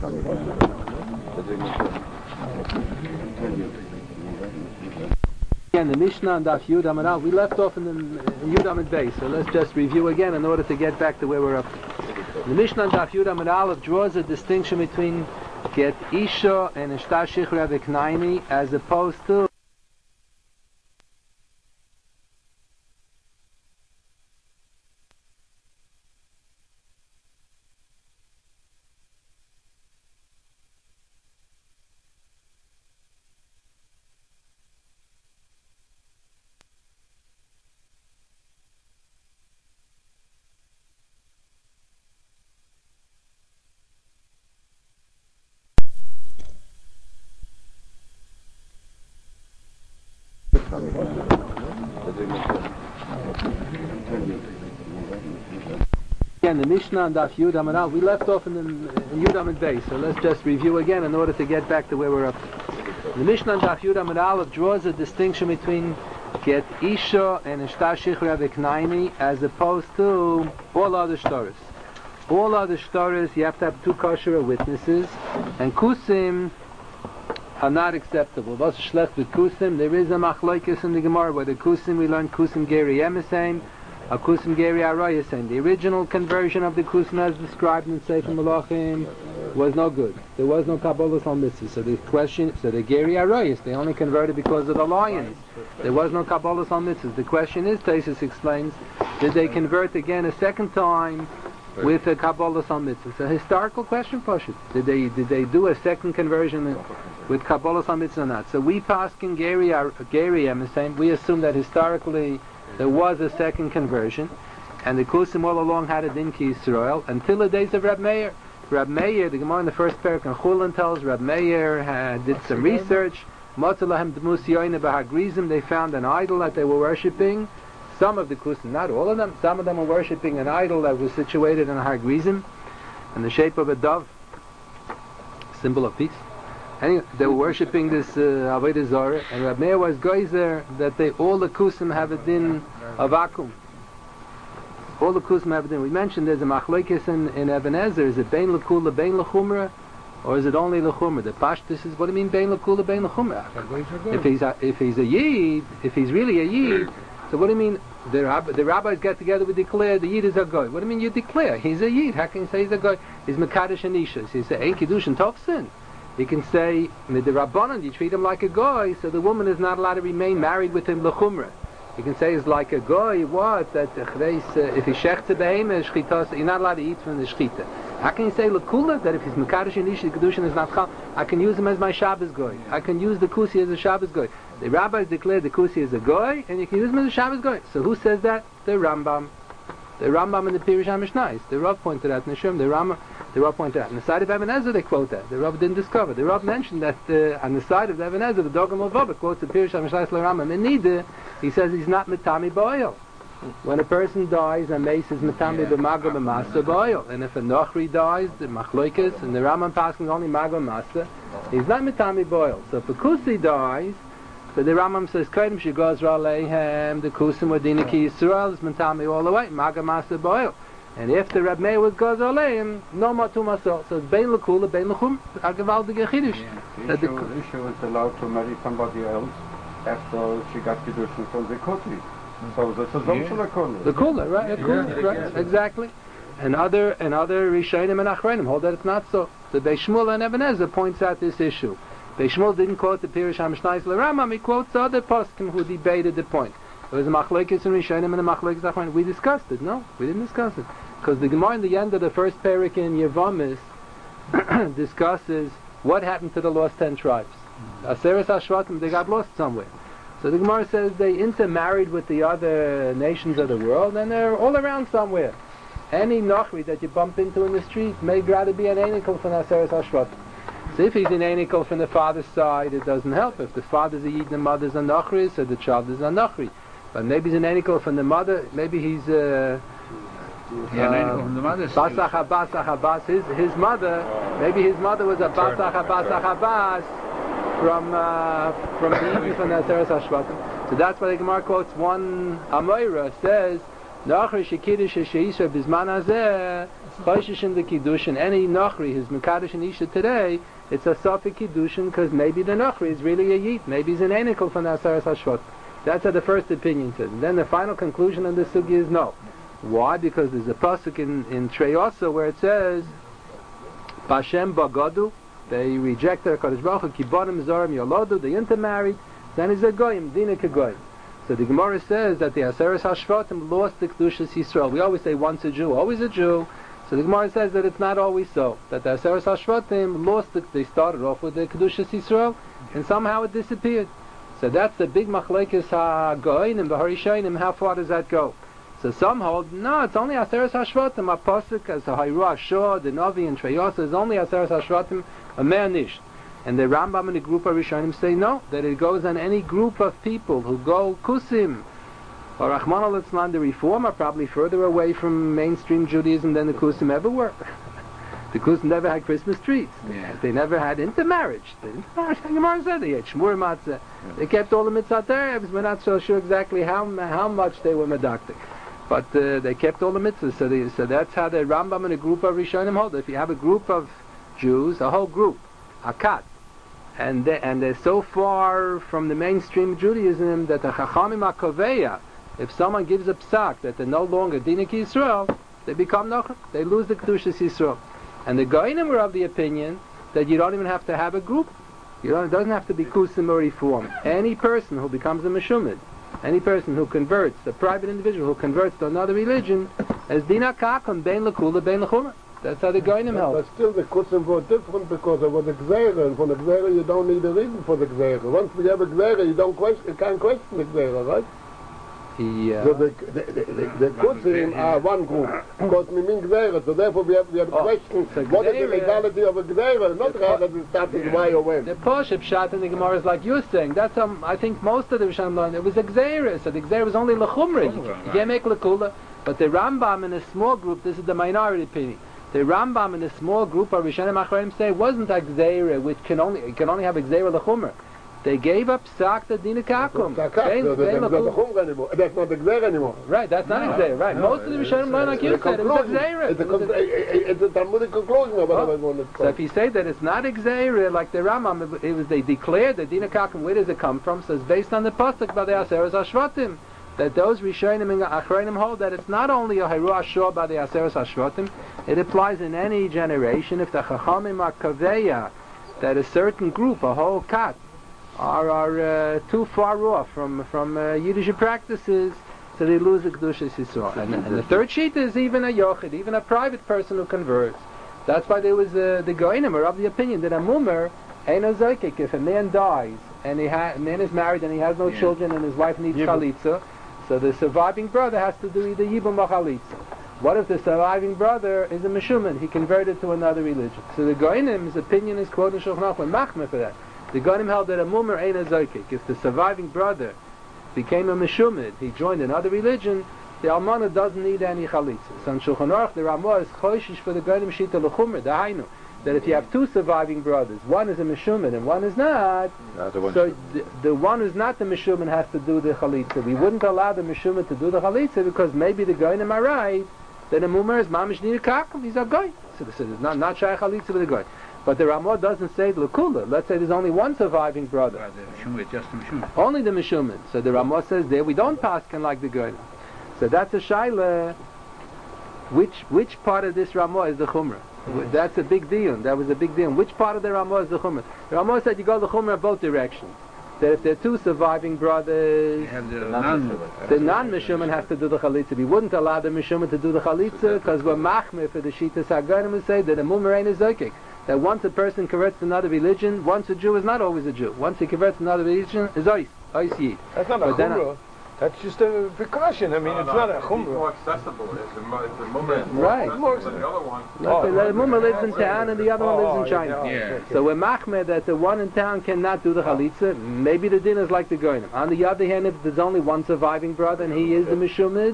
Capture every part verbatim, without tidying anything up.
Again, the Mishnah and Daf Yud Amid Aleph, we left off in the in Yud Amid Beis, so let's just review again in order to get back to where we're up. The Mishnah and Daf Yud Amid Aleph draws a distinction between Get Isha and Ishtar Shichra V'Knaini as opposed to Again, the Mishnah and Daf Yud Amid Aleph, we left off in the in Yud Amid Beis, so let's just review again in order to get back to where we're up. The Mishnah and Daf Yud Amid Aleph draws a distinction between Get Isha and Ishtar Shichra V'Knaini as opposed to all other shtaris. All other shtaris, you have to have two kosher witnesses, and kusim are not acceptable. What's schlecht with kusim? There is a machlokes in the Gemara where the kusim we learn kusim geri emesein, a kusim geri arayasem. The original conversion of the kusim as described in Sefer Malachim was no good. There was no kabbalas on mitzvah. So the question, so the geri arayas, they only converted because of the lions. There was no kabbalas on mitzvah. The question is, Taisus explains, did they convert again a second time with a kabbalas on mitzvah? It's a historical question, Pashut. Did they did they do a second conversion with kabbalas on mitzvah or not? So we paskin geri geri emesein. We assume that historically there was a second conversion, and the kusim all along had a din ki Yisrael until the days of Reb Meir. Reb Meir, the Gemara in the first parak in Chulin tells Reb Meir had, did some research. Matzalahem dmus yoyne b'hagrizim. They found an idol that they were worshipping. Some of the kusim, not all of them, some of them were worshipping an idol that was situated in a hagrizim, in the shape of a dove, symbol of peace. Anyway, they were worshipping this uh, Avodah Zarah, and Reb Meir was geyser that they all the kusim have a din of akum. All the kusim have a din. We mentioned there's a machlokes in, in Ebenezer. Is it bein lekula, bein lechumra, or is it only lechumra? The pashtus is, what do you mean bein lekula, bein lechumra? If he's a, if he's a yid, if he's really a yid, so what do you mean? The, rab- the rabbis get together, we declare the yid is a goy. What do you mean you declare? He's a yid. How can you say he's a goy? He's mekadosh and ishas. He say ein kiddush and tofsin. You can say with the rabbanon you treat him like a goy, so the woman is not allowed to remain married with him lechumra. You can say it's like a goy. What that uh, if he shecht to behema shchitas, you're not allowed to eat from the shchita. How can you say lekula that if he's mekadosh and ishas, the kedushin is not chal? I can use him as my Shabbos goy. I can use the kusi as a Shabbos goy. The rabbis declare the kusi as a goy, and you can use him as a Shabbos goy. So who says that? The Rambam. The Rambam in the Pirush HaMishnayos. The Rav pointed out in the Shem. The Rambam, the Rav pointed out. On the side of Ebenezer they quote that. The Rav didn't discover. The Rav mentioned that uh, on the side of Ebenezer, the Dogam of Vava quotes the Pirush HaMishnayos the Rambam. And neither, he says he's not mitami b'oil. When a person dies, a mace is mitami b'maga b'masa b'oil. And if a nochri dies, the machlokes, and the Rambam passes only maga b'masa, he's not mitami b'oil. So if a kusi dies, so the Rambam says, "Kaidem shegaz ra'leihem the kusim wadina ki Yisrael is mentami all the way maga masa boil." And if the Reb Meir was gaz aleim, no matu masol. So it's bein lekula, bein lechum, a gewaltige chiddush. The issue, the issue was allowed to marry somebody else after she got kiddushin from the koti. So that's a yeah. kula. The kula, right? The kula, yeah, right? Yeah. Exactly. And other and other rishonim and achronim hold that it's not so. The Beis Shmuel and Ebenezer points out this issue. Beis Shmuel didn't quote the Pirush HaMishnayos l'Rambam, he quotes other poskim who debated the point. There was a machlokes in Rishonim and a machlokes achronim. We discussed it. No, we didn't discuss it. Because the Gemara in the end of the first parak in Yevamis discusses what happened to the lost ten tribes. Aseres HaShvatim, they got lost somewhere. So the Gemara says they intermarried with the other nations of the world and they're all around somewhere. Any Nochri that you bump into in the street may rather be an Einikol from Aseres HaShvatim. So if he's an Einikol from the father's side, it doesn't help. If the father's a Yid and the mother's a Nochri, so the child is a Nochri. But maybe he's an Einikol from the mother, maybe he's a... Yeah, uh, from the mother's Basach HaBasach HaBas, his, his mother, maybe his mother was a Basach HaBasach HaBas from, uh, from the Yid from the Aseres HaShvatim. So that's why the Gemara quotes one Amoira, says, Nachri shekiddush sheisha bizman hazeh choishish in the kiddushin. Any nachri who's mekadosh and isha today, it's a safek kiddushin because maybe the nachri is really a yid. Maybe he's an enikel from the Aseres Hashvat. That's how the first opinion says. And then the final conclusion on this sugi is no. Why? Because there's a pasuk in in Treyosa where it says, "Bashem bagadu." They rejected Hakadosh Baruch Hu. Kibonim zorim yolodu. They intermarried. Then he's a goyim, dina kegoyim. So the Gemara says that the Aseres Hashvatim lost the Kedushas Yisrael. We always say once a Jew, always a Jew. So the Gemara says that it's not always so. That the Aseres Hashvatim lost the, they started off with the Kedushas Yisrael, and somehow it disappeared. So that's the big machlekes ha-goyim, the harishayim. How far does that go? So some hold, no, it's only Aseres Hashvatim. A pasuk as a Hayru Ashur, the Navi and Treyosa is only Aseres Hashvatim, a mer nish. And the Rambam and the group of Rishonim say no, that it goes on any group of people who go kusim, or Rahman al-Itzlan, the Reformer, probably further away from mainstream Judaism than the kusim ever were. The kusim never had Christmas trees. Yeah. They never had intermarriage. The intermarriage, the Gemara said, they ate shmur matzah. Yeah. They kept all the mitzvot terev. We're not so sure exactly how how much they were medactic. But uh, they kept all the mitzvahs. So, they, so that's how the Rambam and a group of Rishonim hold. If you have a group of Jews, a whole group, a kat, and they, and they're so far from the mainstream Judaism that the Chachamim HaKoveya, if someone gives a psak that they're no longer Dinik Yisrael, they become Nochim. They lose the Kedushas Yisrael. And the Goyinim were of the opinion that you don't even have to have a group. You don't, it doesn't have to be Kusim or Reform. Any person who becomes a Meshumid, any person who converts, a private individual who converts to another religion, as Dina Kakum, Bein Lekula, Bein Lechumah. That's how the Goyinim held. But still the Kusim were different because of the Gzeira, and for the Gzeira you don't need a reason for the Gzeira. Once you have a Gzeira, you don't question, you can't question the Gzeira, right? Yeah. So the the, the, the, the Kusim are one group, because we mean Gzeira, so therefore we have, we have a Oh, question, so what is the Gzeira- legality of a Gzeira, not The- rather than starting why or when. The Poshup shot in the Gemara is like you're saying. That's um, I think most of the Rishonim learned it was a Gzeira. So the Gzeira was only Lechumra. You Chumrah, you can't make Lekula. But the Rambam in a small group, this is the minority opinion. The Rambam in a small group of Rishonim Achronim say it wasn't a Gzeira, which can only it can only have a Gzeira Lechumra. They gave up Sak the Dina Kakum. That's not Bein- the Bein Lekula. Chumra anymore. That's not the Gzeira anymore. Right, that's not No, a Gzeira. Right, no, most of the Rishonim learn like you It's a said. It was a conclusion. Gzeira. It's a It was con- a- it's a Talmudic conclusion of what I wanted to So if you say that it's not Gzeira, like the Rambam, it was they declared the Dina Kakum. Where does it come from? So it's based on the pasuk by the Aseres Hashvatim. That those Rishonim and Achronim hold that it's not only a Hayru Ashur by the Aseres Hashvatim, it applies in any generation. If the Chachamim are Kaveya, that a certain group, a whole kat, are, are uh, too far off from from uh, Yiddish practices, so they lose the Kedushas Yisrael. And, and the third sheet is even a Yochid, even a private person who converts. That's why there was uh, the Goyinim are of the opinion that a Mumer ain't a Zokik. If a man dies, and he ha- a man is married and he has no Yeah. children and his wife needs Chalitza, so the surviving brother has to do either Yibum or Chalitza. What if the surviving brother is a Meshuman? He converted to another religion. So the Goyinim's opinion is quoted in Shulchan Aruch and Machmeh for that. The Goyinim held that a Mumer ain't a Zokik. If the surviving brother became a Meshumid, he joined another religion, the Almana doesn't need any Chalitza. So in Shulchan Aruch, the Ramah is Choshish for the Goyinim Shita L'chumr, the Hainu. That if you have two surviving brothers, one is a Meshumid and one is not, so the, the one who's not the Meshumid has to do the Chalitza. We wouldn't allow the Meshumid to do the Chalitza because maybe the Goyinim are right, then a Mumer is Mamish Nir Kakum, he's a Goy. So this is not, not Shai Chalitza with a Goy. But the Ramah doesn't say L'kula. Let's say there's only one surviving brother. Right, the Meshumah, just the Meshumah. Only the Meshumid. So the Ramah says there, we don't paskin like the Goyinim. So that's a Shaila. Which which part of this Ramah is the Chumrah? That's a big deal. That was a big deal. Which part of the Ramah is the Chumrah? The Ramah said you go the Chumrah both directions. That if there are two surviving brothers, You have the non the non-Meshuman has to do the Chalitza. We wouldn't allow the Meshuman to do the Chalitza because we're machmir for the Shitas HaGonim who say that a Mumer ain't a Zokik. That once a person converts to another religion, once a Jew is not always a Jew. Once he converts to another religion, is Ois, Ois Yid. That's not a But then I- chumrah. That's just a precaution. I mean, it's not a It's chumrah. more accessible. If the, mo- if the moment is more Right. accessible than the other one. Let's say that a Mumer lives in town and the other one lives in China. Oh, Yeah. okay. So we're machmir that the one in town cannot do the chalitza. Maybe the din is like the goyim. On the other hand, if there's only one surviving brother and he is the meshumid,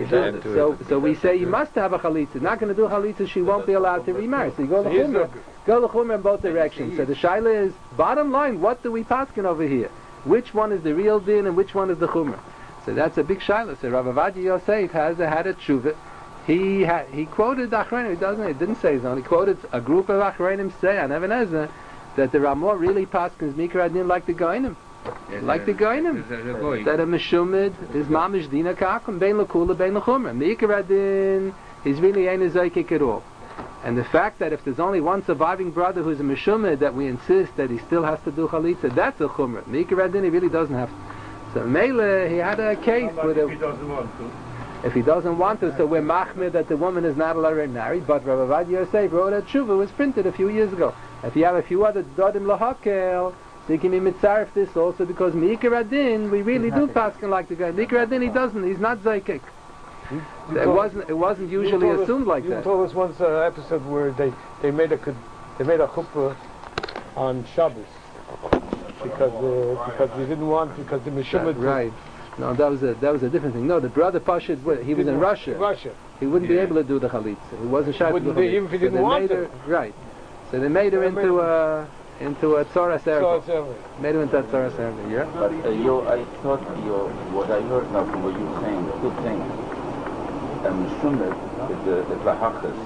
so so we say you must have a chalitza. Not going to do chalitza, she won't be allowed to remarry. So you go So the he's chumrah, not- go the chumrah in both directions. So the shaila is bottom line: what do we paskin over here? Which one is the real din and which one is the chumrah? So that's a big shaila. So Rav Avadia Yosef has a, had a tshuva. He had, he quoted the Achronim. He doesn't. He didn't say his own. He quoted a group of Achronim say on Even Ezer that the Ramah really paskins Mikra Adin like the Goinim, like the Goinim. That a Meshumid is Mamish Dina Kakum Bein Lekula Bein Lechumra. Mikra Adin is really ain't a Zoykik at all. And the fact that if there's only one surviving brother who's a Meshumid, that we insist that he still has to do Chalitza, that's a Chumra. Mikra Adin he really doesn't have to. So Mele he had a case with a. If he doesn't want to. If he doesn't want to, so we're machmir that the woman is not allowed to marry. But Rav Avadia Yosef wrote a tshuva, was printed a few years ago. If you have a few other dodim lahakel, they can be mitzaref this also because Meikar Adin, we really do paskin like the guy. Meikar Adin, he doesn't, he's not zaykik. It wasn't, it wasn't usually assumed us, like you that. You told us once an uh, episode where they, they made a they made a chuppah on Shabbos because uh, because they didn't want because the Meshumad right. No, that was a that was a different thing. No, the brother Pashid, he was in Russia. Russia. He wouldn't yeah. be able to do the chalitza. He wasn't shy to do the chalitza. Even if he didn't so want her, right. So they made her they into made a into a tzara serva. Made her into a tzara serva. Yeah. But uh, you, I thought you, what I heard now from what you were saying, two things. Um, Shumet is the the lahachas.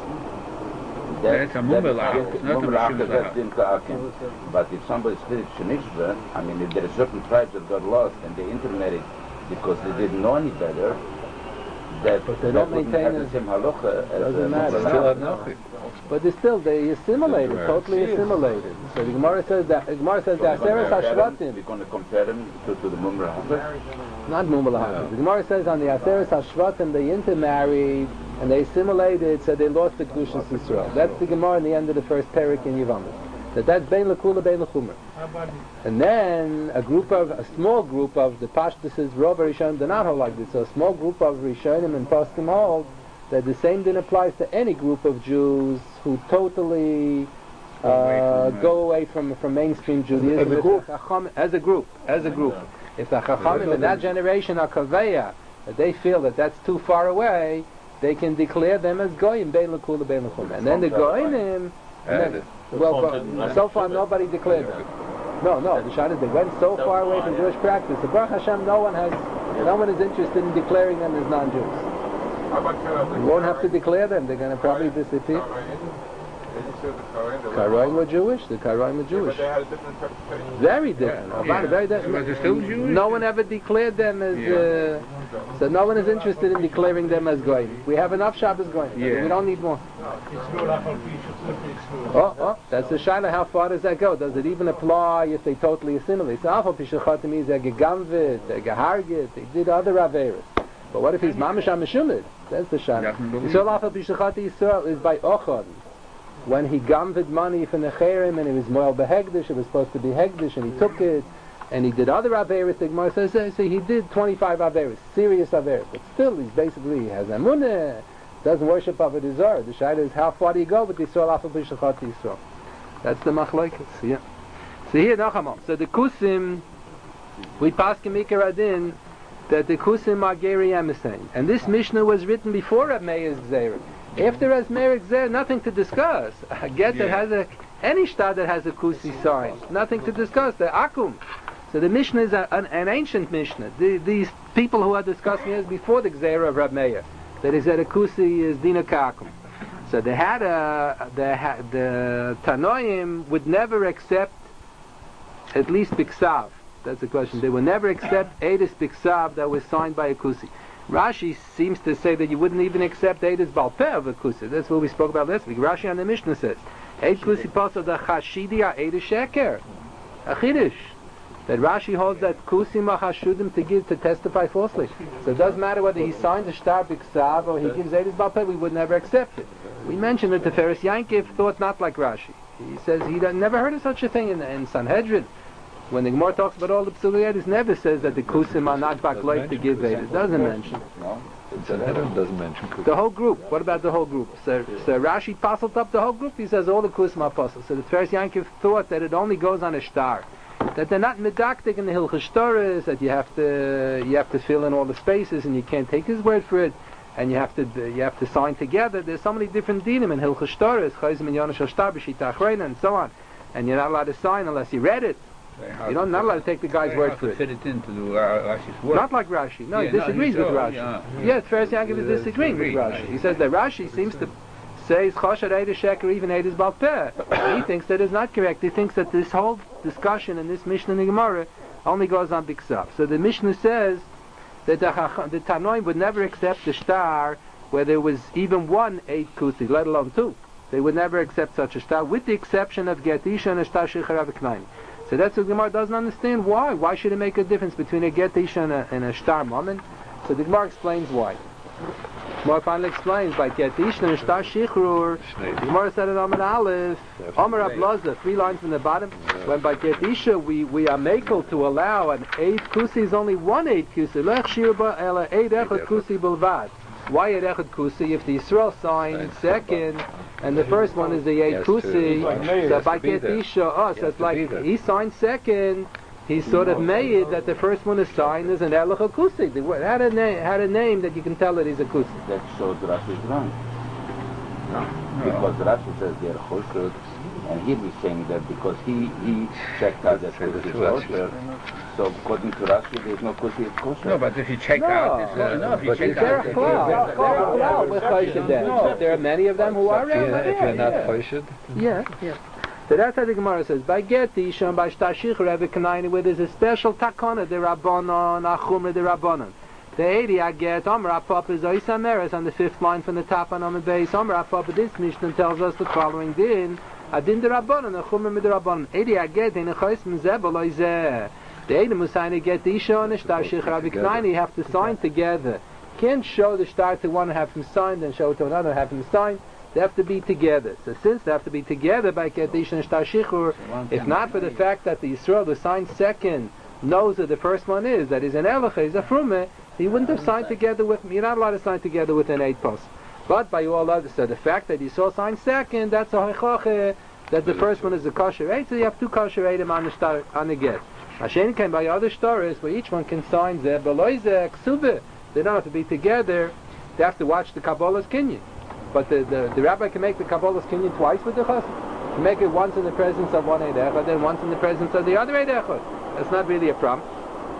That's a mumma lahachas, not a mumma lahachas. But if somebody split shenishba, I mean, if there are certain tribes that got lost and they intermarried because they didn't know any better, that but they that don't wouldn't maintain have the same halacha as doesn't a matter. still have nothing. But they still they assimilated, totally assimilated. So the Gemara says that the Gemara says that Aseres Hashvatim. We're going to compare them to, to the Mumra Hashvat. Not Mumra Hashvat. The Gemara says on the Aseres Hashvatim they intermarried and they assimilated, so they lost the Kedushas Yisrael. That's the Gemara in the end of the first parak in Yevamot. That that's Bein Lekula Bein Lechumra. And then a group of, a small group of the Pashtuses, Rov Rishonim, they're not all like this. So a small group of Rishonim and Poskim hold that the same thing applies to any group of Jews who totally uh, away from, go away from from mainstream Judaism. As a group, as a group, as a group. If the Chachamim in that generation are kaveya, that they feel that that's too far away, they can declare them as goyim bein lekula bein lechumra. And then the goyim. Well, but so far nobody declared them. No, no. The shot is they went so far away from Jewish practice. So Baruch Hashem, no one has, no one is interested in declaring them as non-Jews. You won't have to declare them. They're going to probably disappear. Karaim were Jewish. The Karaim were Jewish. Very different. Yeah. Yeah. Very different. But they're still Jewish? No one ever declared them as. Uh, so no one is interested in declaring them as goyim. We have enough Shabbos goyim. Yeah. We don't need more. Oh, oh, that's the shaila. How far does that go? Does it even apply if they totally assimilate? So Alpha Pishachatim means they're gegamvit, they're gehargit, they did other averas. But what if he's mamish amishumid? That's the shaila. Yisrael Alpha Pishachatim Yisrael is by ochad. When he gamvid money from the cherem and it was moel behegdish, it was supposed to be hegdish, and he took it, and he did other averas. The Gemara says, so he did twenty-five averas, serious averas, but still he's basically he has amunah, doesn't worship Avodah Zarah. The shaila is how far do you go with Yisrael Alpha B'Shachat Yisrael? That's the machlokes. Yeah. So here Nachamam. So the kusim, we pass Mikar Adin that the kusim are Geri Emesein, and this Mishnah was written before Reb Meir's Gzeira. After Reb Meir's Gzeira, nothing to discuss. A get yeah. that has a any shtad that has a kusi sign, nothing to discuss. The akum. So the Mishnah is a, an, an ancient Mishnah. The, these people who are discussing it before the Gzeira of Reb Meir, that is that a kusi is dina kakum. So they had a the ha, the Tanoim would never accept at least biksav. That's the question. They would never accept Eidus biksav that was signed by a kusi. Rashi seems to say that you wouldn't even accept Eidus balpeh of a kusi. That's what we spoke about last week. Rashi on the Mishnah says Eid kusi pasal da chashidi a Eidus sheker a chidush. That Rashi holds that kusim achashudim to give to testify falsely. So it doesn't matter whether he signs a shtar biksav or he gives Eidus balpeh. We would never accept it. We mentioned that the Teferes Yankiv thought not like Rashi. He says he never heard of such a thing in, in Sanhedrin. When the Gemara talks about all the Psuliyadis, never says that the Kusim are not bakleit to give Eidus. It doesn't mention. No, Sanhedrin doesn't mention Kusim. The whole group. What about the whole group? So, so Rashi puzzled up the whole group. He says all the Kusim are puzzled. So the Teferes Yankiv thought that it only goes on a shtar. That they're not medaktik in the Hilchos Torahs, that you have to you have to fill in all the spaces and you can't take his word for it. And you have to you have to sign together. There's so many different dinim in Hilchos Torahs, Chayzim and Yonash Ashtar B'Shita Achrayna, and so on. And you're not allowed to sign unless you read it. You don't not allowed to take the guy's Very word hard for to it. fit it into the uh, Rashi's work. Not like Rashi. No, Yeah, he no, disagrees he's with so- Rashi. yeah. Yeah, Pharisee Yaakov is disagreeing with Agreed. Rashi. He says that Rashi seems to say Choshed Eid Sheker, even Eid is Balpeh. He thinks that is not correct. He thinks that this whole discussion in this Mishnah and the Gemara only goes on Biksav. So the Mishnah says that the, Chach- the Tanoim would never accept the star where there was even one Eid Kusi, let alone two. They would never accept such a star, with the exception of Get Isha and a star Shechar Aveknaim. So that's what the Gemara doesn't understand. Why? Why should it make a difference between a Get Isha and a, and a star Mammon? So the Gemara explains why. The Gemara finally explains by Get Isha and a star Shechrur. The Gemara said in Amar Aleph, Amar Ablaza, three lines from the bottom. When by Get Isha we, we are makel to allow an Eid Kusi is only one Eid Kusi. Lech Shirba Ela Eid Echad Kusi Bulvad. Why Eid Echad Kusi? If the Yisrael signed second, and the first one is the Eid Yes, to- Kusi, Like Meir. so has by to be Get there. Isha, oh, He so has it's to like be there. he signed second. He's sort of made that the first one is signed as an Elech Kusi. The word had a name, had a name that you can tell that he's a Kusi. That shows Rashi is wrong. Because Rashi says they're kosher, and he'll be saying that because he, he checked out that Say the kusi is two Rashis. kosher, so according to Rashi there's no kusi is kosher. No, but if you check No. out, it's not enough. You But check if They're out. a klal. They're a klal with Choshed Eid. There are many of them who are If you're, real. if you're not Yeah. Choshid, Yeah, yeah. So that's how the Gemara says. By Get Isha and by Shtashich Rebbe Kanaini, where there's a special takana, the Rabbanon, Achumra, the Rabbanon. The eighty I get, Amar Papa is Oisa Meres on the fifth line from the top on the base. Amar Papa, this Mishnah tells us the following din. Adin the Rabbanon, Achumra with the Rabbanon. eighty I get, in a Chos Mzebel Oizeh. The eighty Musaini get Isha and the Shtashich Rebbe Kanaini have to sign together. Can't show the star to one and have him signed and show it to another and have him signed. They have to be together. So since they have to be together by Kedish and Shtar Shichur, if not for the fact that the Yisrael who signed second knows that the first one is, that is an Elecha, is a Frume, he wouldn't have signed together with, you're not allowed to sign together with an eight post. But by all others, so the fact that Yisrael signed second, that's a Heichoche, that the first one is a kosher eight, so you have two kosher eight on the star, on the get. Hashem came by other stories where each one can sign Zeh, Beloy Zeh, Ksubeh. They don't have to be together, they have to watch the Kabbalah's Kinyan. But the, the, the rabbi can make the Kabbalah's Kinyan twice with the chassid. He can make it once in the presence of one Eid Echad, then once in the presence of the other Eid Echad. That's not really a problem.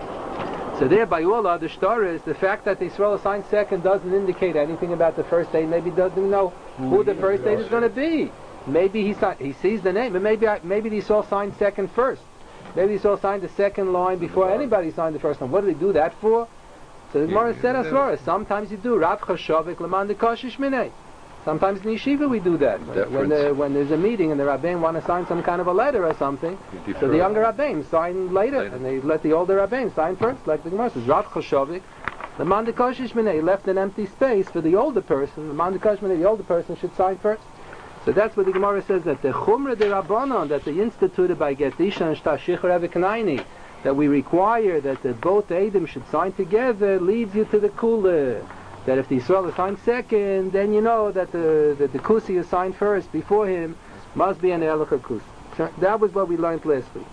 So there, by all other stories, the fact that the Yisrael signed second doesn't indicate anything about the first Eid. Maybe he doesn't know who the first Eid is going to be. Maybe he si- he sees the name, but maybe I, maybe the Yisrael signed second first. Maybe the Yisrael signed the second line before anybody signed the first one. What did he do that for? So the Gemara said as far as sometimes you do Rav Chashavik Laman de Koshish Minei. Sometimes in yeshiva we do that. When, when, the, when there's a meeting and the rabbein want to sign some kind of a letter or something, so the younger rabbein sign later, later, and they let the older rabbein sign first, like the Gemara says. Rav Chashavik Laman de Koshish Minei left an empty space for the older person. Laman de Koshish Minei, the older person should sign first. So that's what the Gemara says, that the Chumra de Rabbanon, that they instituted by Get Isha and Shtashich Rebbe Kanaini, that we require that the both Eidim should sign together, leads you to the Kula. That if the Yisrael is signed second, then you know that the that the Kusi is signed first before him, must be an Elecha Kusi. So that was what we learned last week.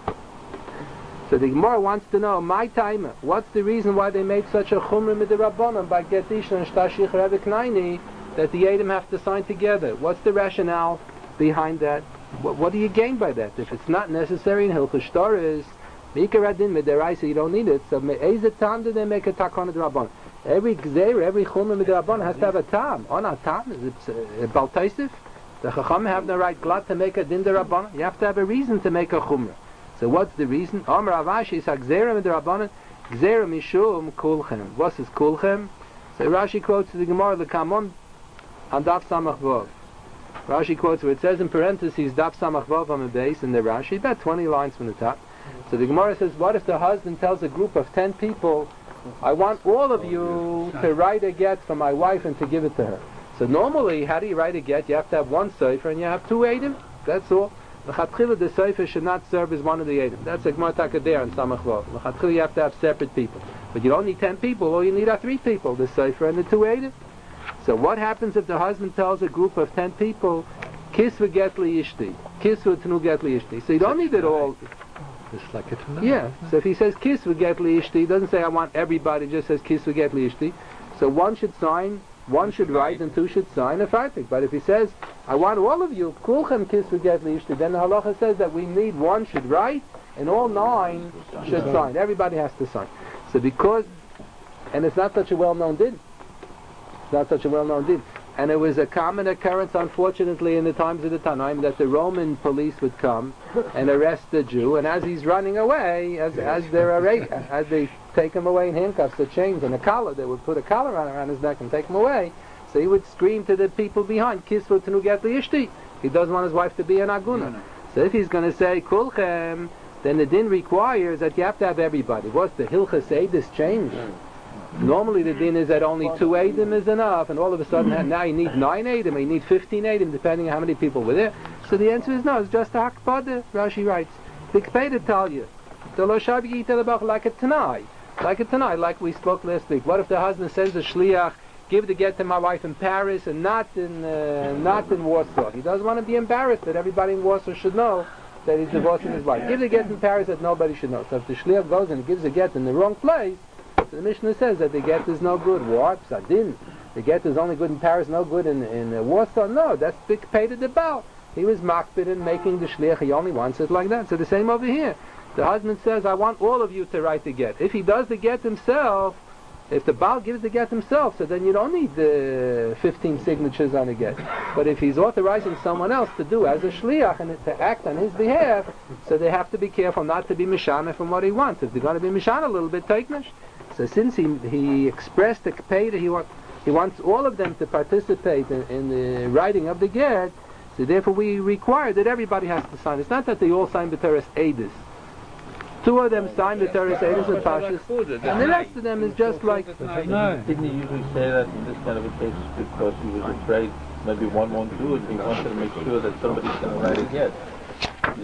So the Gemara wants to know, my timer, what's the reason why they made such a Chumra with the Rabbanon by Get Isha and Shtashich Rebbe Knaini, that the Eidim have to sign together? What's the rationale behind that? What, what do you gain by that? If it's not necessary in Hilchos Shtaris, Mikar Adin Midaraisa, you don't need it. So Me'ezet Tam did they make a Takon of the Rabbanon? Every Gzeir, every Chumra Midrabban has to have a Tam. On a Tam, is it uh, Baltaisif? The Chacham have the right glad to make a Din Derabban. You have to have a reason to make a Chumra. So what's the reason? Amr Avashi is Gzeir Midrabban, Gzeir Mishum Kulchem. What is Kulchem? So Rashi quotes the Gemara, the Kamon, on Daf Samach Vav. Rashi quotes where it says in parentheses Daf Samach Vav on the base in the Rashi, about twenty lines from the top. So the Gemara says, what if the husband tells a group of ten people, I want all of you to write a get for my wife and to give it to her. So normally, how do you write a get? You have to have one sefer and you have two eidim. That's all. L'chatchila, the sefer should not serve as one of the eidim. That's a Gemara Takadeh on Samach Vav. L'chatchila, you have to have separate people. But you don't need ten people. All you need are three people, the sefer and the two eidim. So what happens if the husband tells a group of ten people, Kisva get li ishti, Kisva tnu get li ishti? So you don't need it all. It's like it now. Yeah, so if he says Kisva get li ishti, he doesn't say I want everybody, just says Kisva get li ishti. So one should sign, one should write, and two should sign a fartik. But if he says, I want all of you, kulchem Kisva get li ishti, then the halacha says that we need one should write, and all nine should sign. Everybody has to sign. So because, and it's not such a well-known din. It's not such a well-known din. And it was a common occurrence, unfortunately, in the times of the Tanaim, that the Roman police would come and arrest the Jew, and as he's running away, as as they're arra- as they take him away in handcuffs or chains and a collar, they would put a collar on around his neck and take him away. So he would scream to the people behind, "Kisvu tenuget liishti." He doesn't want his wife to be an aguna. So if he's going to say kulchem, then the din requires that you have to have everybody. What's the hilchas eidus change? Normally the din is that only two Eidim is enough, and all of a sudden now you need nine Eidim, or you need fifteen Eidim, depending on how many people were there. So the answer is no, it's just a hakbada. Rashi writes, the Kpeda tell you, the lo shabi tell about like a tanai, like a tanai, like we spoke last week. What if the husband sends a shliach, give the get to my wife in Paris and not in uh, not in Warsaw? He doesn't want to be embarrassed that everybody in Warsaw should know that he's divorcing his wife. Give the get in Paris that nobody should know. So if the shliach goes and gives the get in the wrong place, the Mishnah says that the get is no good. What? Sadin. The get is only good in Paris, no good in, in uh, Warsaw. No, that's big pay to the bow. He was makbid in making the shliach. He only wants it like that. So the same over here. The husband says, I want all of you to write the get. If he does the get himself, if the Baal gives the get himself, so then you don't need the fifteen signatures on the get. But if he's authorizing someone else to do as a shliach and to act on his behalf, so they have to be careful not to be mishana from what he wants. If they're going to be mishana a little bit, taiknish. So since he he expressed the kpeda, he wants he wants all of them to participate in, in the writing of the get. So therefore, we require that everybody has to sign. It's not that they all sign b'teres edus. Two of them sign b'teres edus and pashas, and the rest of them is just like. No. Didn't he usually say that in this kind of a case because he was afraid maybe one won't do it? He wanted to make sure that somebody's going to write it yet. I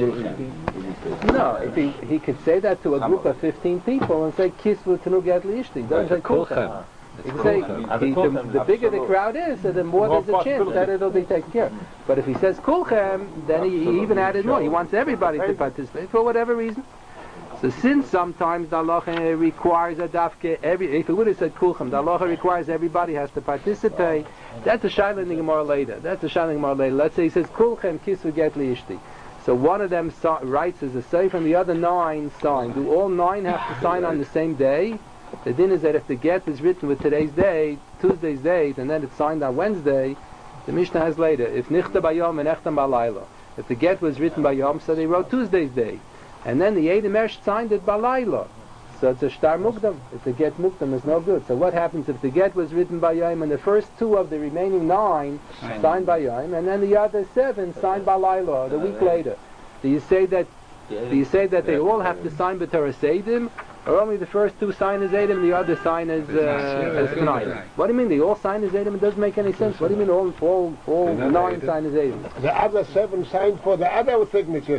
mean, no, if he he could say that to a group of fifteen people and say kisvu tenuget liishti, he doesn't say kulchem. He can say he, the, the bigger the crowd is, so the more there's a chance that it'll be taken care of. But if he says kulchem, then he, he even added more. He wants everybody to participate for whatever reason. So since sometimes the halacha requires a dafke, every if it would have said kulchem, the halacha requires everybody has to participate. That's a shaila in the Gemara later. That's a shaila in the Gemara later. Let's say he says kulchem kisvu get liishti. So one of them so- writes as a seif and the other nine sign. Do all nine have to sign on the same day? The din is that if the get is written with today's date, Tuesday's date, and then it's signed on Wednesday, the Mishnah has later, if nichta bayom and echtam balayla. If the get was written by Yom, so they wrote Tuesday's date. And then the Eidim Esh signed it balayla. So it's a shtar mukdam. If the get mukdam is no good. So what happens if the get was written by Yom and the first two of the remaining nine signed by Yom, and then the other seven signed by Laila the week later? Do you say that? Do you say that they all have to sign b'teres Eidim, or only the first two sign as Eidim, and the other sign as uh, as Tanai? What do you mean they all sign as Eidim? It doesn't make any sense. What do you mean all all all nine sign as Eidim? The other seven signed for the other signatures.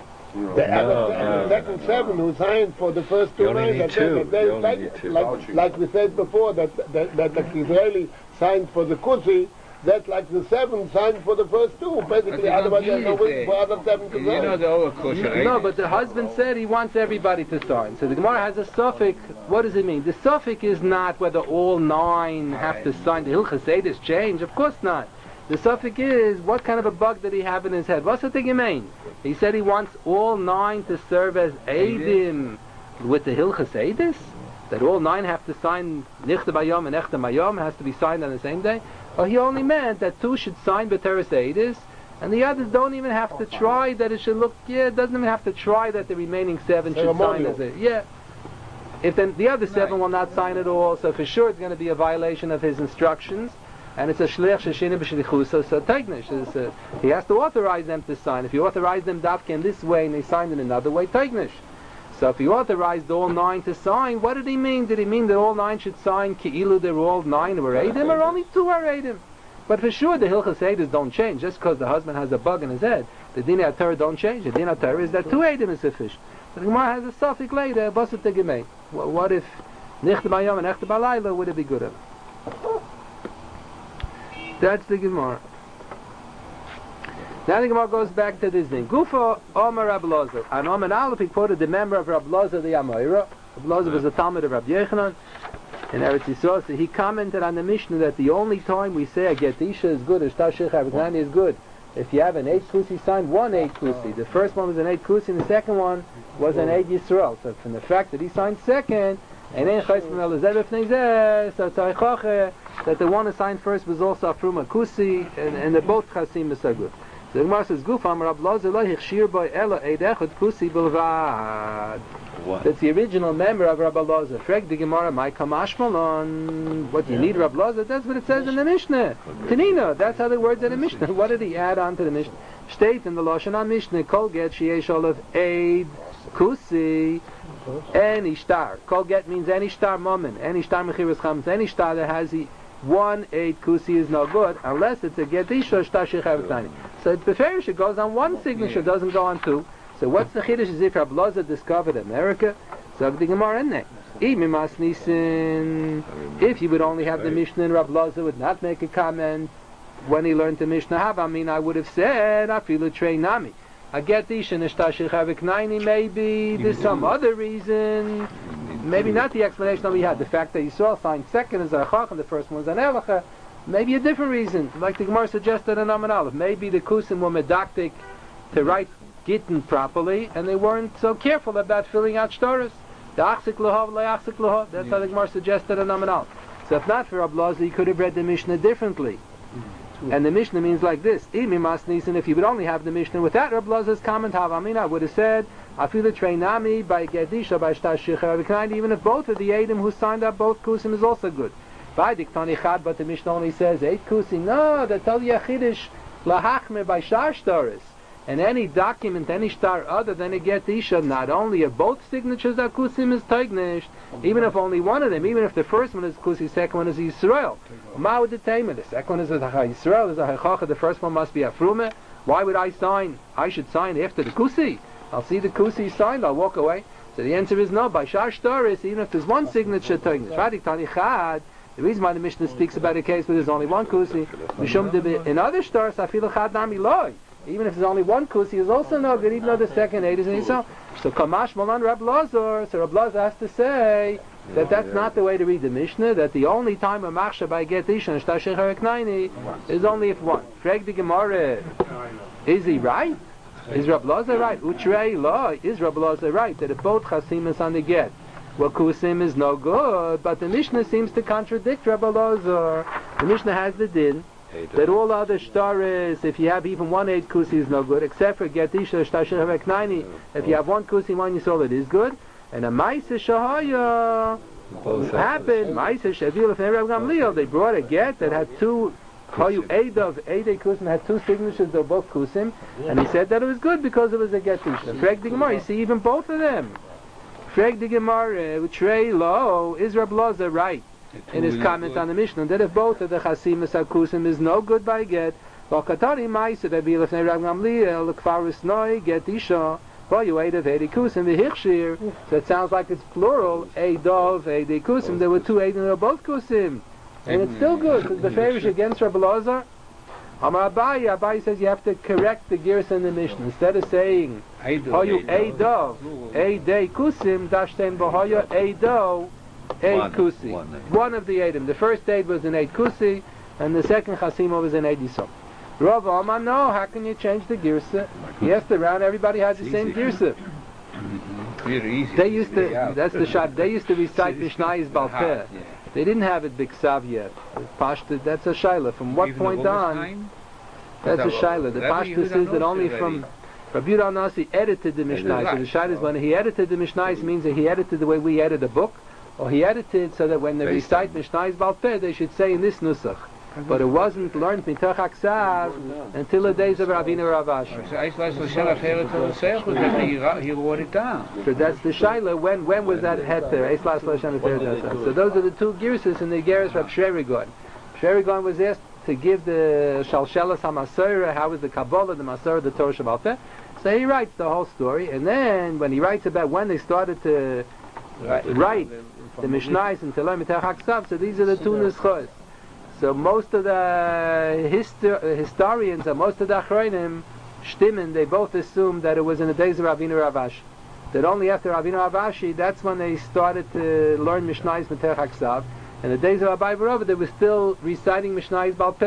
The other No, seven, no, the second seven who signed for the first two You only lines, need that two. they- that they You only signed- need two. like, like we said before, that that, that the Israeli signed for the Kusi, that's like the seven signed for the first two. Basically, otherwise there's no reason for other seven to You know sign. the old kosher. No, but the husband said he wants everybody to sign. So the Gemara has a suffix. What does it mean? The suffix is not whether all nine have to sign. The Hilchas Eidus change? Of course not. The suffix is, what kind of a bug did he have in his head? What's the thing he mean? He said he wants all nine to serve as Eidim with the Hilchas Eidus? That all nine have to sign Nichta Bayom and Echta Bayom has to be signed on the same day? Or he only meant that two should sign B'teres Eidus, and the others don't even have to try that it should look, yeah, it doesn't even have to try that the remaining seven should sign as it. Yeah. If then the other seven will not sign at all, so for sure it's going to be a violation of his instructions. And it's a shliach sheshina b'shlichusa, so taignish. Uh, he has to authorize them to sign. If you authorize them dafke in this way and they signed in another way, taignish. So if he authorized all nine to sign, what did he mean? Did he mean that all nine should sign ki'ilu they're all nine were Eidim, or only two are Eidim? But for sure the Hilchas Eidus don't change just because the husband has a bug in his head. The Din HaTorah don't change. The Din HaTorah is that two Eidim is sufficient. The Gemara has a suffix later, Basat Tegemei. What if Nichta Bayom and Echta Balayla, would it be good enough? That's the Gemara. Now the Gemara goes back to this thing. Gufa Omer Rab Lozer. And Omer Aleph, he quoted the member of Rab Lozer the Amoira. Rab Lozer was a Talmud of Rab Yechanan in Eretz Yisrael. So he commented on the Mishnah that the only time we say a Get Isha is good, or Shtashich Avignani is good, If you have an eight kusi sign, one eight kusi. The first one was an eight kusi, and the second one was an eight Yisrael. So from the fact that he signed second, and then so it's that the one who signed first was also a fruma kusi, and, and they're both chasim mesaguf. So the Gemara says, "Gufam Rab Lozer lo hichshir by ela eid echad kusi bilvad." That's the original member of Rabbi Lozer. Frag the Gemara, my kamashmalon. What do you need, Rabbi Lozer? That's what it says in the Mishnah. Tanina. That's how the words in the Mishnah. What did he add on to the Mishnah? State in the Lashon Mishnah, Kol get sheyesh olav eid kusi any star. Kol get means any star moment. Any star mechiras chametz. Any star that has the one eight kusi is no good unless it's a gedisha star shechavitani. So the Beferish, it goes on one signature, doesn't go on two. So what's the chiddush is if Rabbi Lozer discovered America? So the Gemara in there. If you would only have the Mishnah, and Rabbi Lozer would not make a comment when he learned the Mishnah Hava. I mean, I would have said, I feel a train nami. I get the Isha maybe there's some other reason. Maybe not the explanation that we had. The fact that Yisrael signed second is Archach and the first one is an Elacha. Maybe a different reason. Like the Gemara suggested in Aman Aleph. Maybe the Kusim were medactic to write Gittin properly, and they weren't so careful about filling out shtaras. The achzik lahov, le achzik lahov. That's how the Gemara suggested in Aman Aleph. So if not for Rabbi Lozer, he could have read the Mishnah differently. And the Mishnah means like this: Imi masnisin. If you would only have the Mishnah without Rabbi Lozer's comment, Havamina, I would have said, I feel the treinami by Gedisha by Shtar Shicher. Even if both of the Eidim who signed up both kusim is also good. By Diktani Chad, but the Mishnah only says eight kusim. No, that tell you Chidish lahachme by Shar Shtaris. And any document, any star other than a Gedisha, not only if both signatures are kusim is teignish, even if only one of them, even if the first one is kusi, the second one is Yisrael. Ma would the The second one is a Yisrael, is a Hachacha, the first one must be a Frume. Why would I sign? I should sign after the kusi. I'll see the kusi signed, I'll walk away. So the answer is no, by Shar Shtaris, even if there's one signature teignish. Radik Tani Chad, the reason why the Mishnah speaks about a case where there's only one kusi, Mishum de in other stars, I feel a Chad Nami Loi. Even if there's only one kusi, is also no good, even though the second eight is in Yisrael. So Kamash Malan Rab Lozer, so Rab Lozer has to say that that's not the way to read the Mishnah, that the only time a Machsha by Get Isha and Shtar Shecher Eknaini is only if one. Frag the Gemara, is he right? Is Rab Lozer right? Utrei Lo, is Rab Lozer right, that if both Chasim is on the Get, well, kusim is no good, but the Mishnah seems to contradict Rab Lozer. The Mishnah has the din that all other shtaris, if you have even one eight kusi is no good, except for Getisha Shtar Shecher Eknaini. If you have one kusi, one Yisrael, it is good. And a Maisa Shahaya happened, Maisa Shavil of Reb Gamliel, they brought a get that had two Hayu Eidav, Eidei Kusim had two signatures of both Kusim, and he said that it was good because it was a Getisha. Freg the Gemara, you see even both of them. Freg the Gemara, Trey Lo, is Reb Lozer right in his comment on the Mishnah that if both of the Chasimus Kusim is no good by get, Vakatari Maisa Shavil of Reb Gamliel, Kfaris Noi, Getisha. Well, you ate of Eidei Kusim, the Hichshir, so it sounds like it's plural, Eidov, Eidei Kusim, there were two Eidim, they were both Kusim, and it's still good, because the Farish against Rabbi Lozer, Amar Abayi, Abayi says you have to correct the gears in the Mishnah, instead of saying, Hoyu Eidov, Eidei Kusim, Dashtem Bohoyo Eido, Eid Kusi, one of the Eidim, the first Eid was an Eid Kusi, and the second Chasima was an Eid Yisrael. Rav Omar, no, how can you change the girsa? He asked around, everybody has the same girsa. They used to, that's the shot, they used to recite Mishnayis Baal Peh. They didn't have it Biksav yet. Pashtus, that's a shaila. From what point on, that's a shaila. The Pashtus is that only from, Rabbi Yehuda Nasi edited the Mishnayis. So the shaila is when he edited the Mishnayis means that he edited the way we edit a book, or he edited so that when they recite Mishnayis Baal Peh, they should say in this nusach. But it wasn't learned mitach haksav until the days of Ravina Rav Ashi. He wrote it down. So that's the shaila. When when was that heter? So those are the two girses in the Geras Rav Sherigon. Sherigon was asked to give the Shalshelas HaMasorah, how was the Kabbalah, the Masorah, the Torah Shabbat Peh. So he writes the whole story, and then when he writes about when they started to write the Mishnayos and Telem mitach haksav, so these are the two nuschos. So most of the histor- historians and most of the Achronim, Shtimin, they both assumed that it was in the days of Ravina Rav Ashi. That only after Ravina Rav Ashi, that's when they started to learn Mishnayos Mitech HaKsav. In the days of Abai Barova, they were still reciting Mishnayos Baal Peh.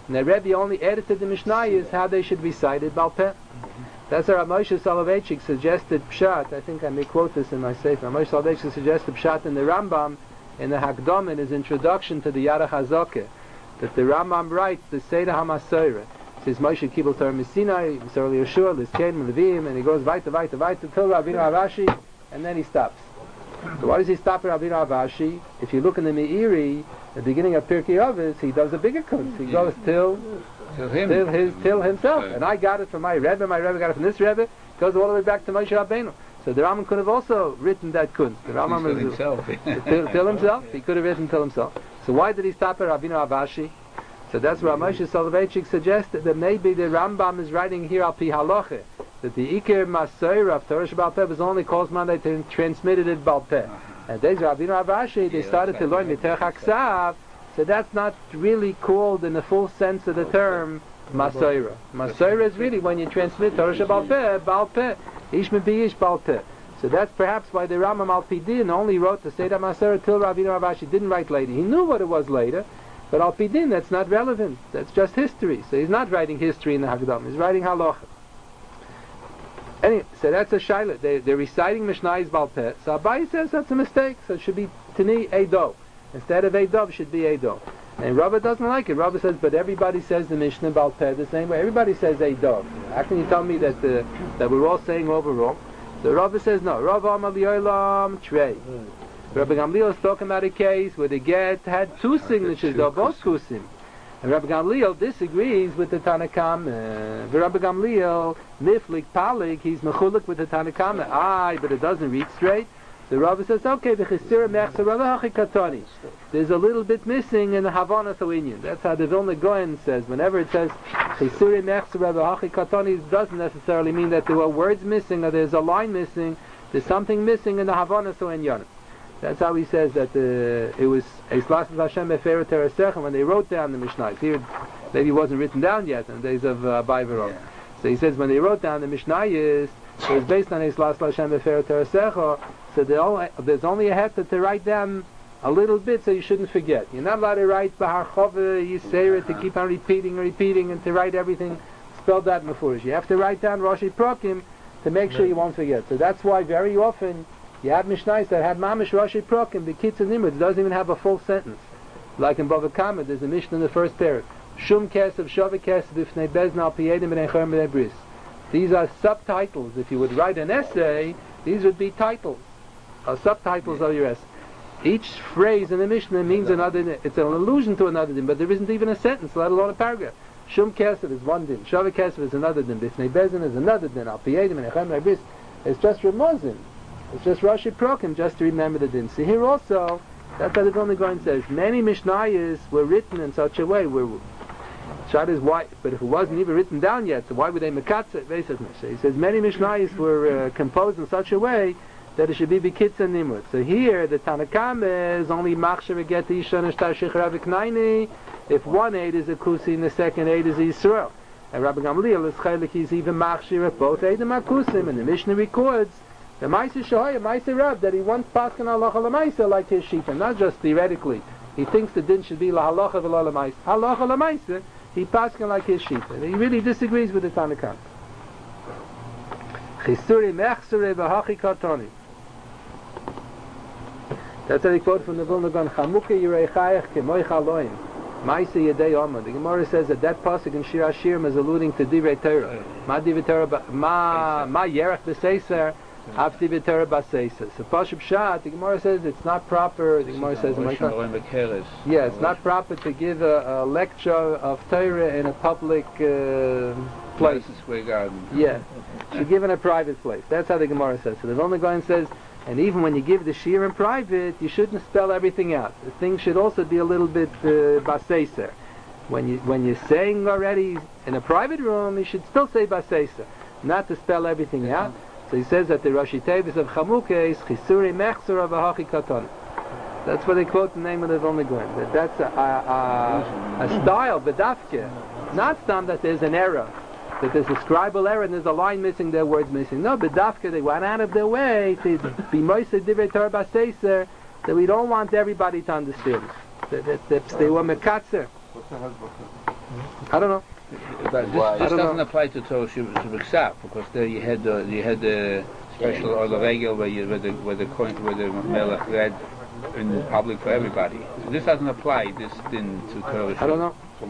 And the Rebbe only added to the Mishnah is how they should be cited Baal Peh. That's how Rav Moshe Soloveitchik suggested Pshat. I think I may quote this in my Sefer. Rav Moshe Soloveitchik suggested Pshat in the Rambam, in the Hakdom, in his introduction to the Yad HaZokeh, that the Rambam writes the Seder HaMasorah. Says Moshe Kibel Torah Misinai, Yisrael Yeshua, Lizkein, Levim, and he goes weiter, weiter, weiter, till Rabbeinu Avashi, and then he stops. So why does he stop at Rabbeinu Avashi? If you look in the Meiri, the beginning of Pirkei Avos, he does a bigger kunz. He goes till, till, till his, till himself. And I got it from my Rebbe, my Rebbe got it from this Rebbe, goes all the way back to Moshe Rabbeinu. So the Rambam could have also written that kunz. The Rambam is himself. till, till himself. He could have written till himself. So why did he stop at Rabbeinu Avashi? So that's where Moshe Soloveitchik suggested that maybe the Rambam is writing here al pi halacha, that the Iker Masorah of Torah Sheba'al Peh was only caused Monday to transmit it Baal Peh. And there's Rabbeinu Avashi, they started to learn Miterach HaKsav, so that's not really called in the full sense of the term Masorah. Masorah is really when you transmit Torah Sheba'al Peh, Baal Peh, Ish Mebiyish Baal Peh. So that's perhaps why the Rambam al pi din only wrote the Seder Masorah till Rabbeinu Avashi didn't write later. He knew what it was later, but al pi din, that's not relevant. That's just history. So he's not writing history in the Hagdam. He's writing halacha. Anyway, so that's a shayla. They, they're reciting Mishnah's Baal Peh. So Abaye says that's a mistake. So it should be Tani Eido. Instead of Eido, it should be Eido. And Rabbi doesn't like it. Rabbi says, but everybody says the Mishnah Baal Peh the same way. Everybody says Eido. How can you tell me that the, that we're all saying overall? So Rabbi says, no. Rabbi Amar Li'olam Trei. Rabbi Gamliel is talking about a case where the get had two signatures, though both kusim. And Rabbi Gamliel disagrees with the Tanakam. Uh, Rabbi Gamliel, Niflik, Palik, he's mechulik with the Tanakam. Aye, but it doesn't read straight. The Rabbi says, okay, there's a little bit missing in the Havana Thawinian. That's how the Vilna Goyen says. Whenever it says, it doesn't necessarily mean that there were words missing or there's a line missing. There's something missing in the Havana Thawinian. That's how he says that uh, it was Eislas Hashem Beferet Teresechem when they wrote down the Mishnah. Here, maybe it wasn't written down yet in the days of uh, Baivarov. Yeah. So he says when they wrote down the Mishnah, is it was based on Eislas Hashem Beferet Teresechem. So only, there's only a hefta to write down a little bit, so you shouldn't forget. You're not allowed to write Bahar Chova Yisera to keep on repeating and repeating and to write everything spelled out in the Mefurish. You have to write down Rashi Prokim to make sure you won't forget. So that's why very often you have Mishnayos that have Mamish Rashi Prokim, the Kitz and Nimrod, doesn't even have a full sentence. Like in Bava Kama, there's a Mishnah in the first parak. Shum Kesev, Shavik Kesev, B'fnei Bezna, Al Piyedim, B'nei Cherem, B'nei Bris. These are subtitles. If you would write an essay, these would be titles. Or subtitles of your essay. Each phrase in the Mishnah means another, it's an allusion to another din, but there isn't even a sentence, let alone a paragraph. Shum Kesev is one din, Shavik Kesev is another din, B'fnei Bezna is another din, Al Piyedim, B'nei Cherem, B'nei Bris. It's just Ramazin. It's just Rashi Prokim, just to remember the din. See here also, that's how the Vilna Gaon says, many Mishnayos were written in such a way, where Shad is why, but if it wasn't even written down yet, so why would they mekatze? He says many Mishnayos were uh, composed in such a way that it should be B'kitz and Nimrod. So here, the Tanakam is only Machshav Get Isha and Shtar Shechra V'knaini, if one aid is a Kusi and the second aid is Yisrael. And Rabbi Gamliel is Chaylik, he's even Machshav if both aid are Kusim, and the Mishnah records the Maisa Shohaya, Maisa Rav, that he wants Paskan Halacha L'Maisa like his sheep, and not just theoretically. He thinks the din should be La Halacha V'la L'Maisa. Halacha L'Maisa, he Paskan like his sheep, and he really disagrees with the Tanakam. Chisuri Mechsure V'Hachi Kartoni. That's a quote from the Vilna Gaon. Chamuke Yirei Chayach K'moi Chaloim. Maisa Yedei Omad. The Gemara says that that pasuk in Shir Hashirim is alluding to Divrei Torah. Ma Divrei Torah, Ma Ma Yerach B'Seiser. After the Torah Baseisa. So Pashup Shat, the Gemara says it's not proper. The Gemara says, yeah, it's not proper to give a, a lecture of Torah in a public uh, place. Square garden. Yeah, should give in a private place. That's how the Gemara says. So the Vilna Gaon says, and even when you give the shir in private, you shouldn't spell everything out. The thing should also be a little bit uh, Baseiser. When you when you're saying already in a private room, you should still say Baseiser, not to spell everything out. So he says that the Rashi Tevis of Chamuke is Chisuri Mechsura V'Hachi Katon. That's what they quote the name of the Vilna Gaon. That that's a, a, a, a style, B'dafke. Not some that there's an error, that there's a scribal error and there's a line missing, there are words missing. No, B'dafke, they went out of their way to be Moisei Divrei Torah Baseiser, that we don't want everybody to understand. That, that, that they were Mekatzer. What's the husband? I don't know. But this, Why? this I don't doesn't know. apply to Torah Shabbat because there you had the you had the special or the regel where you where the where the coin where the melech read in public for everybody. So this doesn't apply. This didn't to Torah Shabbat. I don't know.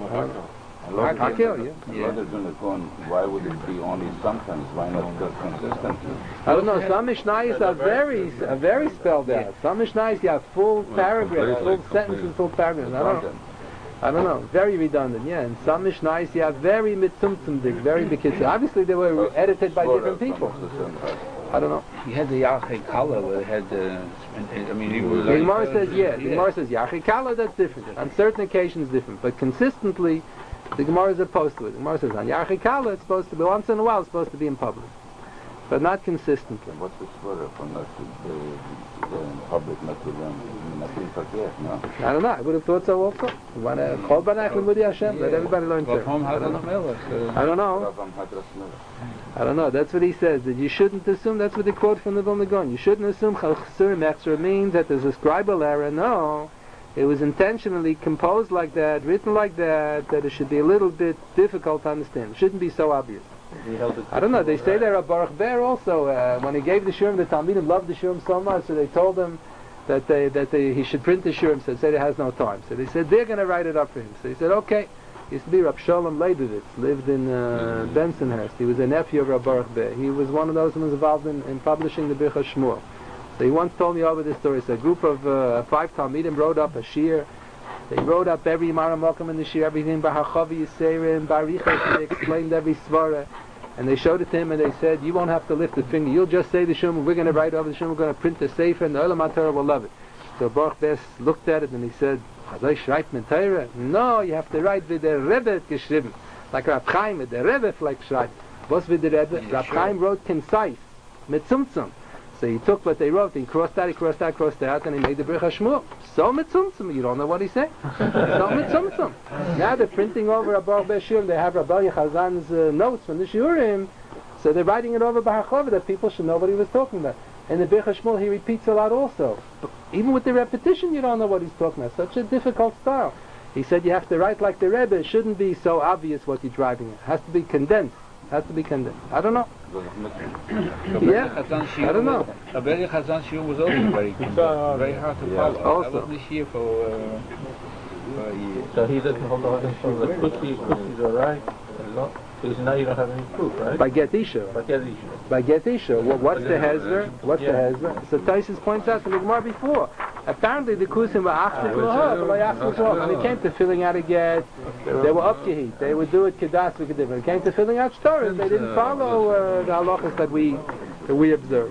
Hakil, yeah. Yeah. Other than the Kohen, why would it be only sometimes? Why not just consistently? I don't know. Some Mishnayos are very, are very spelled out. Some Mishnayos you have full paragraphs, full sentences, full paragraphs. I don't know. I don't know. Very redundant, yeah. And some Mishnayos you have very mitzumtzumdik, very bekitzer. Obviously they were edited by different people. I don't know. You had the Yachei Kala where they had the. I mean, you were The Gemara says yeah. The Gemara says Yachei Kala. That's different. On certain occasions, different, but consistently, the Gemara is opposed to it. The Gemara says on Yachei Kala, it's supposed to be once in a while. It's supposed to be in public, but not consistently. What's the story from not to the in public, not to them, not to forget, no? I don't know. I would have thought so also. You want to call Banach Limudi Hashem? Let everybody learn Well, Torah. from I don't know. Melech. I don't know. I don't know. That's what he says. That you shouldn't assume. That's what they quote from the Vilna Gaon. You shouldn't assume Chalchsur Mechsur means that there's a scribal error. No. It was intentionally composed like that, written like that, that it should be a little bit difficult to understand. It shouldn't be so obvious. I don't know. They say there at Baruch Ber also, uh, when he gave the Shurim, the Talmidim loved the Shurim so much, so they told him that they, that they, he should print the Shurim. So he said he has no time. So they said they're going to write it up for him. So he said, okay. He used to be Rab Shalom Leibovitz, lived in uh, Bensonhurst. He was a nephew of Rab Baruch Ber. He was one of those who was involved in, in publishing the Birchas Shmuel. So he once told me over this story. So a group of uh, five Talmidim wrote up a shir. They wrote up every Yimara Mokum in the shir, everything by Hachavi Yiseirim, by Richa. They explained every svara. And they showed it to him and they said, you won't have to lift a finger. You'll just say the Shum, we're going to write over the Shum, we're going to print the Sefer, and the Olam HaTorah will love it. So Baruch Bes looked at it and he said, Chazai schreibt mit Torah? No, you have to write with the Rebbe geschrieben. Like Rab Chaim, with the Rebbe like schreibt. Was with the Rebbe? Yeah, Rab sure. Chaim wrote concise, mit Tzumtzum. So he took what they wrote, he crossed out, he crossed out, crossed out, and he made the Birchas Shmuel. So mit Tzumtzum, you don't know what he said. So mit Tzumtzum. Now they're printing over a Baruch Bes Shurim, they have Rabbi Chazan's uh, notes from the Shurim, so they're writing it over by Hachava that people should know what he was talking about. In the Birchas Shmuel he repeats a lot also. But even with the repetition you don't know what he's talking about. Such a difficult style. He said you have to write like the Rebbe. It shouldn't be so obvious what you're driving at. It has to be condensed. It has to be condensed. I don't know. Yeah, I don't know. Rabbi Chazan Shiur was also very uh, very hard to yeah. follow. I Also. was this year for, uh, for a year. So he doesn't hold on to the cookie, cookies are right. Because now you don't have any proof, right? By Get Isha. But yeah, these By Get Isha. What, what's the Hezber? What's Yeah. the Hezber? So Taisus points out to the Gemara before. Apparently the Kusim were achzik l'hah, but achzik l'hah. When it came to filling out a get, they were up Yehid. They would do it kedas v'kedivim. When it came to filling out shtarim, they didn't follow uh, the halachas that we that we observe.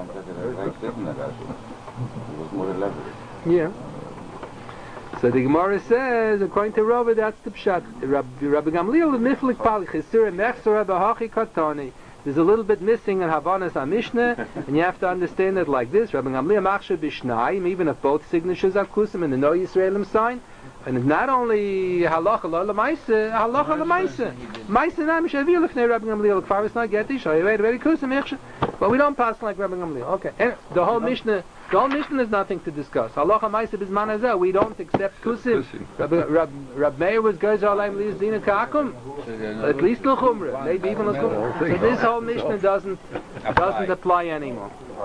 Yeah. So the Gemara says, according to Rava, that's the pshat. Rabbi, Rabbi Gamliel miflik pal chisur mechsor hachi katani. There's a little bit missing in Havanas HaMishnah, and you have to understand it like this. Rabbi Gamliel machshav b'shnayim, even if both signatures are kusim and the no Yisraelim sign, and it's not only halacha lo l'maisa, halacha l'maisa. Maisa nam shavir l'fnei Rabbi Gamliel kfar is not geti shay very very kusim mechshav. But we don't pass like Rabbi Gamliel. Okay, and the whole Mishnah. The whole Mishnah is nothing to discuss. Halacha Ma'aseh B'zman Hazeh. We don't accept kusim. Rab, Rab, Rab Meir was Gerzer Alayim Lizdina Ka'akum. At least l'chumra, maybe even l'chumra. So this whole Mishnah doesn't doesn't apply anymore.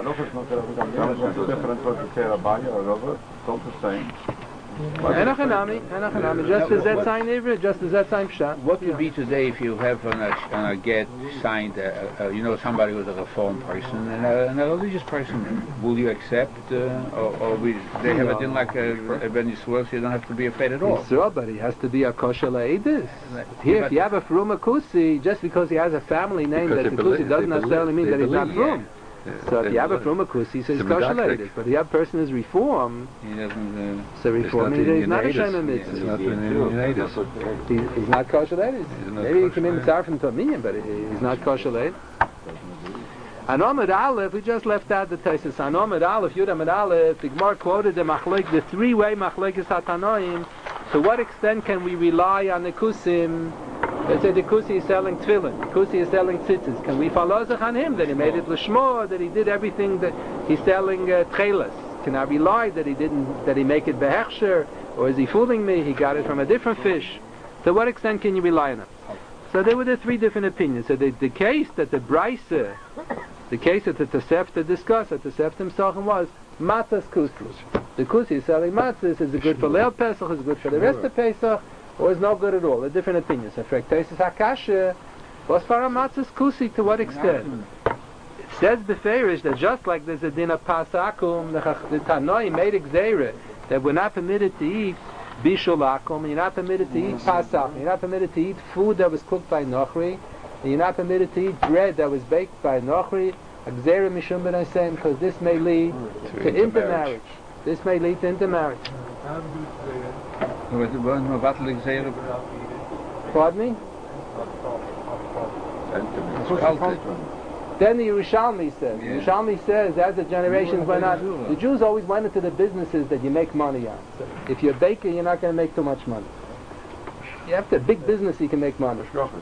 Enach Hanami, Enach Hanami. Just as that sign Ivrit, just as that sign Pshat. What would be today if you have on a, on a get signed, uh, uh, you know, somebody who's a reform person and a, and a religious person? Will you accept, uh, or, or we, they have it in like a, a Ben Yisrael, so you don't have to be afraid at all? Yisrael, but he has to be a kosher la'edis. Here, if you have a Fruma Kusi, just because he has a family name Because that they the believe- Kusi doesn't they necessarily mean believe- that they he's not believe, Frum. So if you have a Fruma Kusi, so he's kosher la'edis. But if you have a person who's reform, He doesn't, uh, so reform means he's not a Shema It's Mitzvah. not in Yiddish. He's, he's not kosher la'edis. He's not Maybe he kosher can be mitzvah from Tominion, but he- he's not kosher la'edis. And Amud Aleph, we just left out the Taisus. And Amud Aleph, Yud Amud Aleph, the Gemara quoted the Machlek, the three-way Machlekes HaTanoim. To what extent can we rely on the Kusim? Let's say the Kusi is selling tefillin, the Kusi is selling tzitzis. Can we follow Zach on him that he made it l'shmo, that he did everything that he's selling uh, tchelas? Can I rely that he didn't, that he make it behechsher, or is he fooling me? He got it from a different fish. To what extent can you rely on them? So there were the three different opinions. So the, the case that the Brisa, the case that the Tosefta discussed, that the Tosefta Sochem was matzahs kusi. The kusi selling matzahs is it good for Leil Pesach, is it good for the rest of Pesach, or is no good at all? There are different opinions. So for Ektesis Hakasha, was for a matzahs kusi to what extent? It says beferish that just like there's a din of pasakum, the, the Tanoi made a gzeira that we're not permitted to eat bishulakum, and you're not permitted to eat pasach, you're not permitted to eat food that was cooked by Nochri, and you're not permitted to eat bread that was baked by Nochri, Agzera Mishum Ben Hashem, because this may lead to, to intermarriage. This may lead to intermarriage. Pardon me? Then the Yerushalmi says, yeah. Yerushalmi says, as the generations went on, the Jews always went into the businesses that you make money on. So if you're a baker, you're not going to make too much money. You have to have a big business, you can make money.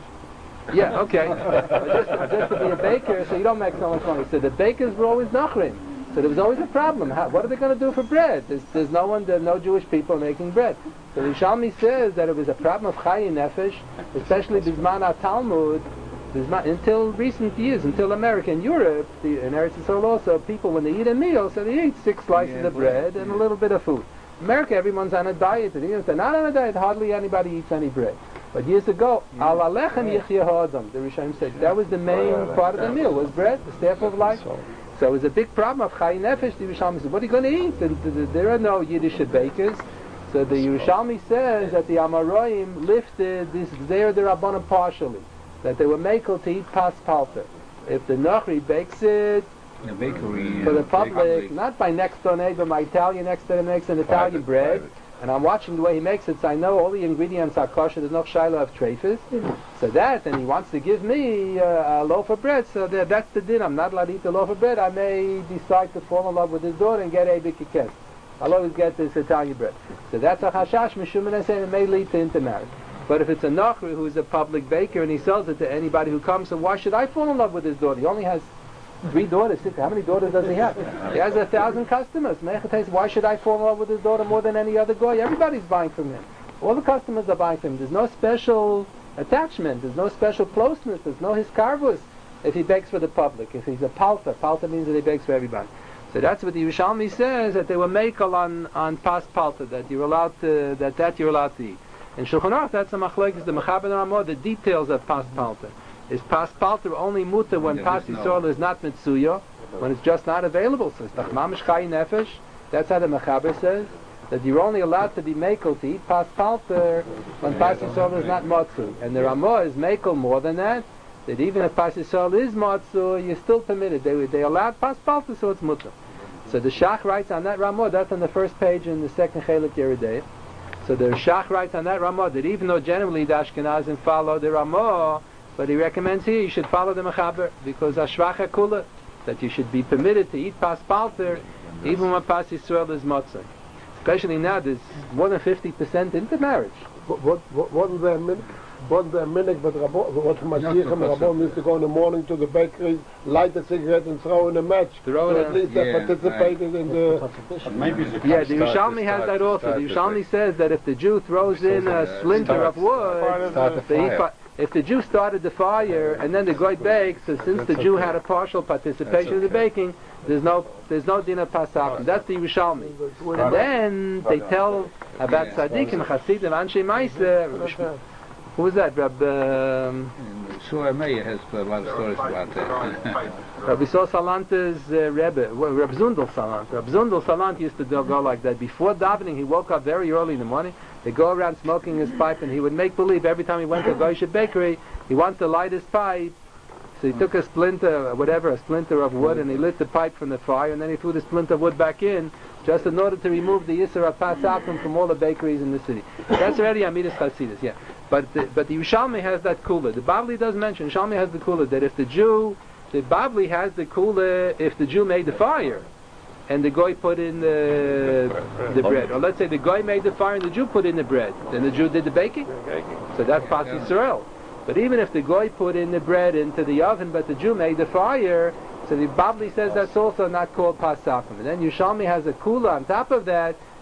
Yeah, okay. But just, just to be a baker, so you don't make so much money. So the bakers were always nachrim. So there was always a problem. How, what are they going to do for bread? There's, there's no one, there's no Jewish people making bread. So the Yerushalmi says that it was a problem of chayi nefesh, especially Bisman Talmud. Not, until recent years, until America and Europe, the, in Eretz Yisrael also, people when they eat a meal, so they eat six slices yeah, of bread and a little bit of food. America, everyone's on a diet. And if they're not on a diet, hardly anybody eats any bread. But years ago, al alechem yechya ha'adam, the Rishonim said, that was the main part of the meal, was bread, the staff of life. So it was a big problem of chayi nefesh. The Yerushalmi said, what are you going to eat? And, th- th- there are no Yiddish bakers. So the Yerushalmi says that the Amoraim lifted this Gzeir D'Rabbanan partially, that they were makel to eat pas palter. If the Nochri bakes it in a bakery, for yeah, the public, public, not by next door neighbor, my Italian next door makes an Italian private, bread, private. and I'm watching the way he makes it, so I know all the ingredients are kosher, there's no shiloh of treifus. So that, and he wants to give me uh, a loaf of bread, so that, that's the din. I'm not allowed to eat the loaf of bread. I may decide to fall in love with his daughter and get a bikikes. I'll always get this Italian bread. So that's a hashash, mishum, and I say it may lead to intermarriage. But if it's a Nachri who's a public baker and he sells it to anybody who comes, so why should I fall in love with his daughter? He only has three daughters. How many daughters does he have? He has a thousand customers. Why should I fall in love with his daughter more than any other guy? Everybody's buying from him. All the customers are buying from him. There's no special attachment. There's no special closeness. There's no hiskarvus if he bakes for the public. If he's a palta, palta means that he bakes for everybody. So that's what the Yerushalmi says, that they were makel on, on pas palta, that you're allowed to, that, that you're allowed to eat. In Shulchan Aruch, that's a machlokes, the Mechaber and Ramah, the details of pas palter. Is pas palter only muta when pas yisrael no. is not mitzuya, when it's just not available? So it's tachmamish chayi nefesh. That's how the Mechaber says, that you're only allowed to be makel to eat pas palter when pas yisrael is not matzu. And the Ramah is makel more than that, that even if pas yisrael is matzu, you're still permitted. They, they allowed pas palter, so it's muta. So the Shach writes on that Ramah, that's on the first page in the second Chelik Yeridei. So the Shach writes on that Ramah that even though generally the Ashkenazim follow the Ramah, but he recommends here you should follow the Mechaber, because Ashvacha Kula, that you should be permitted to eat pas palter even when pas Yisrael is matzah. Especially now, there's more than fifty percent intermarriage. What, what, what, wasn't there a minute? Wasn't there a minute, but Rabbo, what Mashiach and Rabbo used to go in the morning to the bakery, light a cigarette and throw in a match. Throw so in at a, least yeah, they participated right. in the... Maybe the Yeah, the Yerushalmi has that also. The Yerushalmi says that if the Jew throws in a splinter of wood, the if the Jew started the fire and then the goy bakes, so since the Jew had a partial participation in the baking, there's no there's no din of pasach. That's the Yerushalmi. And then they tell about tzaddikim, chassidim, anshe ma'aseh. Who was that? Rab um, Shua Meir has a lot of stories about that. Rabbi Saul Salanta's uh, Rebbe, well, Rab Zundel Salant. Rab Zundel Salant used to go, go like that. Before davening, he woke up very early in the morning. They go around smoking his pipe, and he would make believe every time he went to a Goyish bakery, he wanted to light his pipe. So he took a splinter, whatever, a splinter of wood, and he lit the pipe from the fire, and then he threw the splinter of wood back in, just in order to remove the Yisra of Pasakim from all the bakeries in the city. That's already Amidas Chasidus, yeah. But the, but the Yerushalmi has that kula. The Bavli does mention, Yerushalmi has the kula, that if the Jew, the Bavli has the kula, if the Jew made the fire, and the Goy put in the, the bread. Or let's say the Goy made the fire and the Jew put in the bread. Then the Jew did the baking. So that's Pas Yisrael. But even if the Goy put in the bread into the oven, but the Jew made the fire, so the Bavli says that's also not called Pasakim. And then Yerushalmi has a kula on top of that,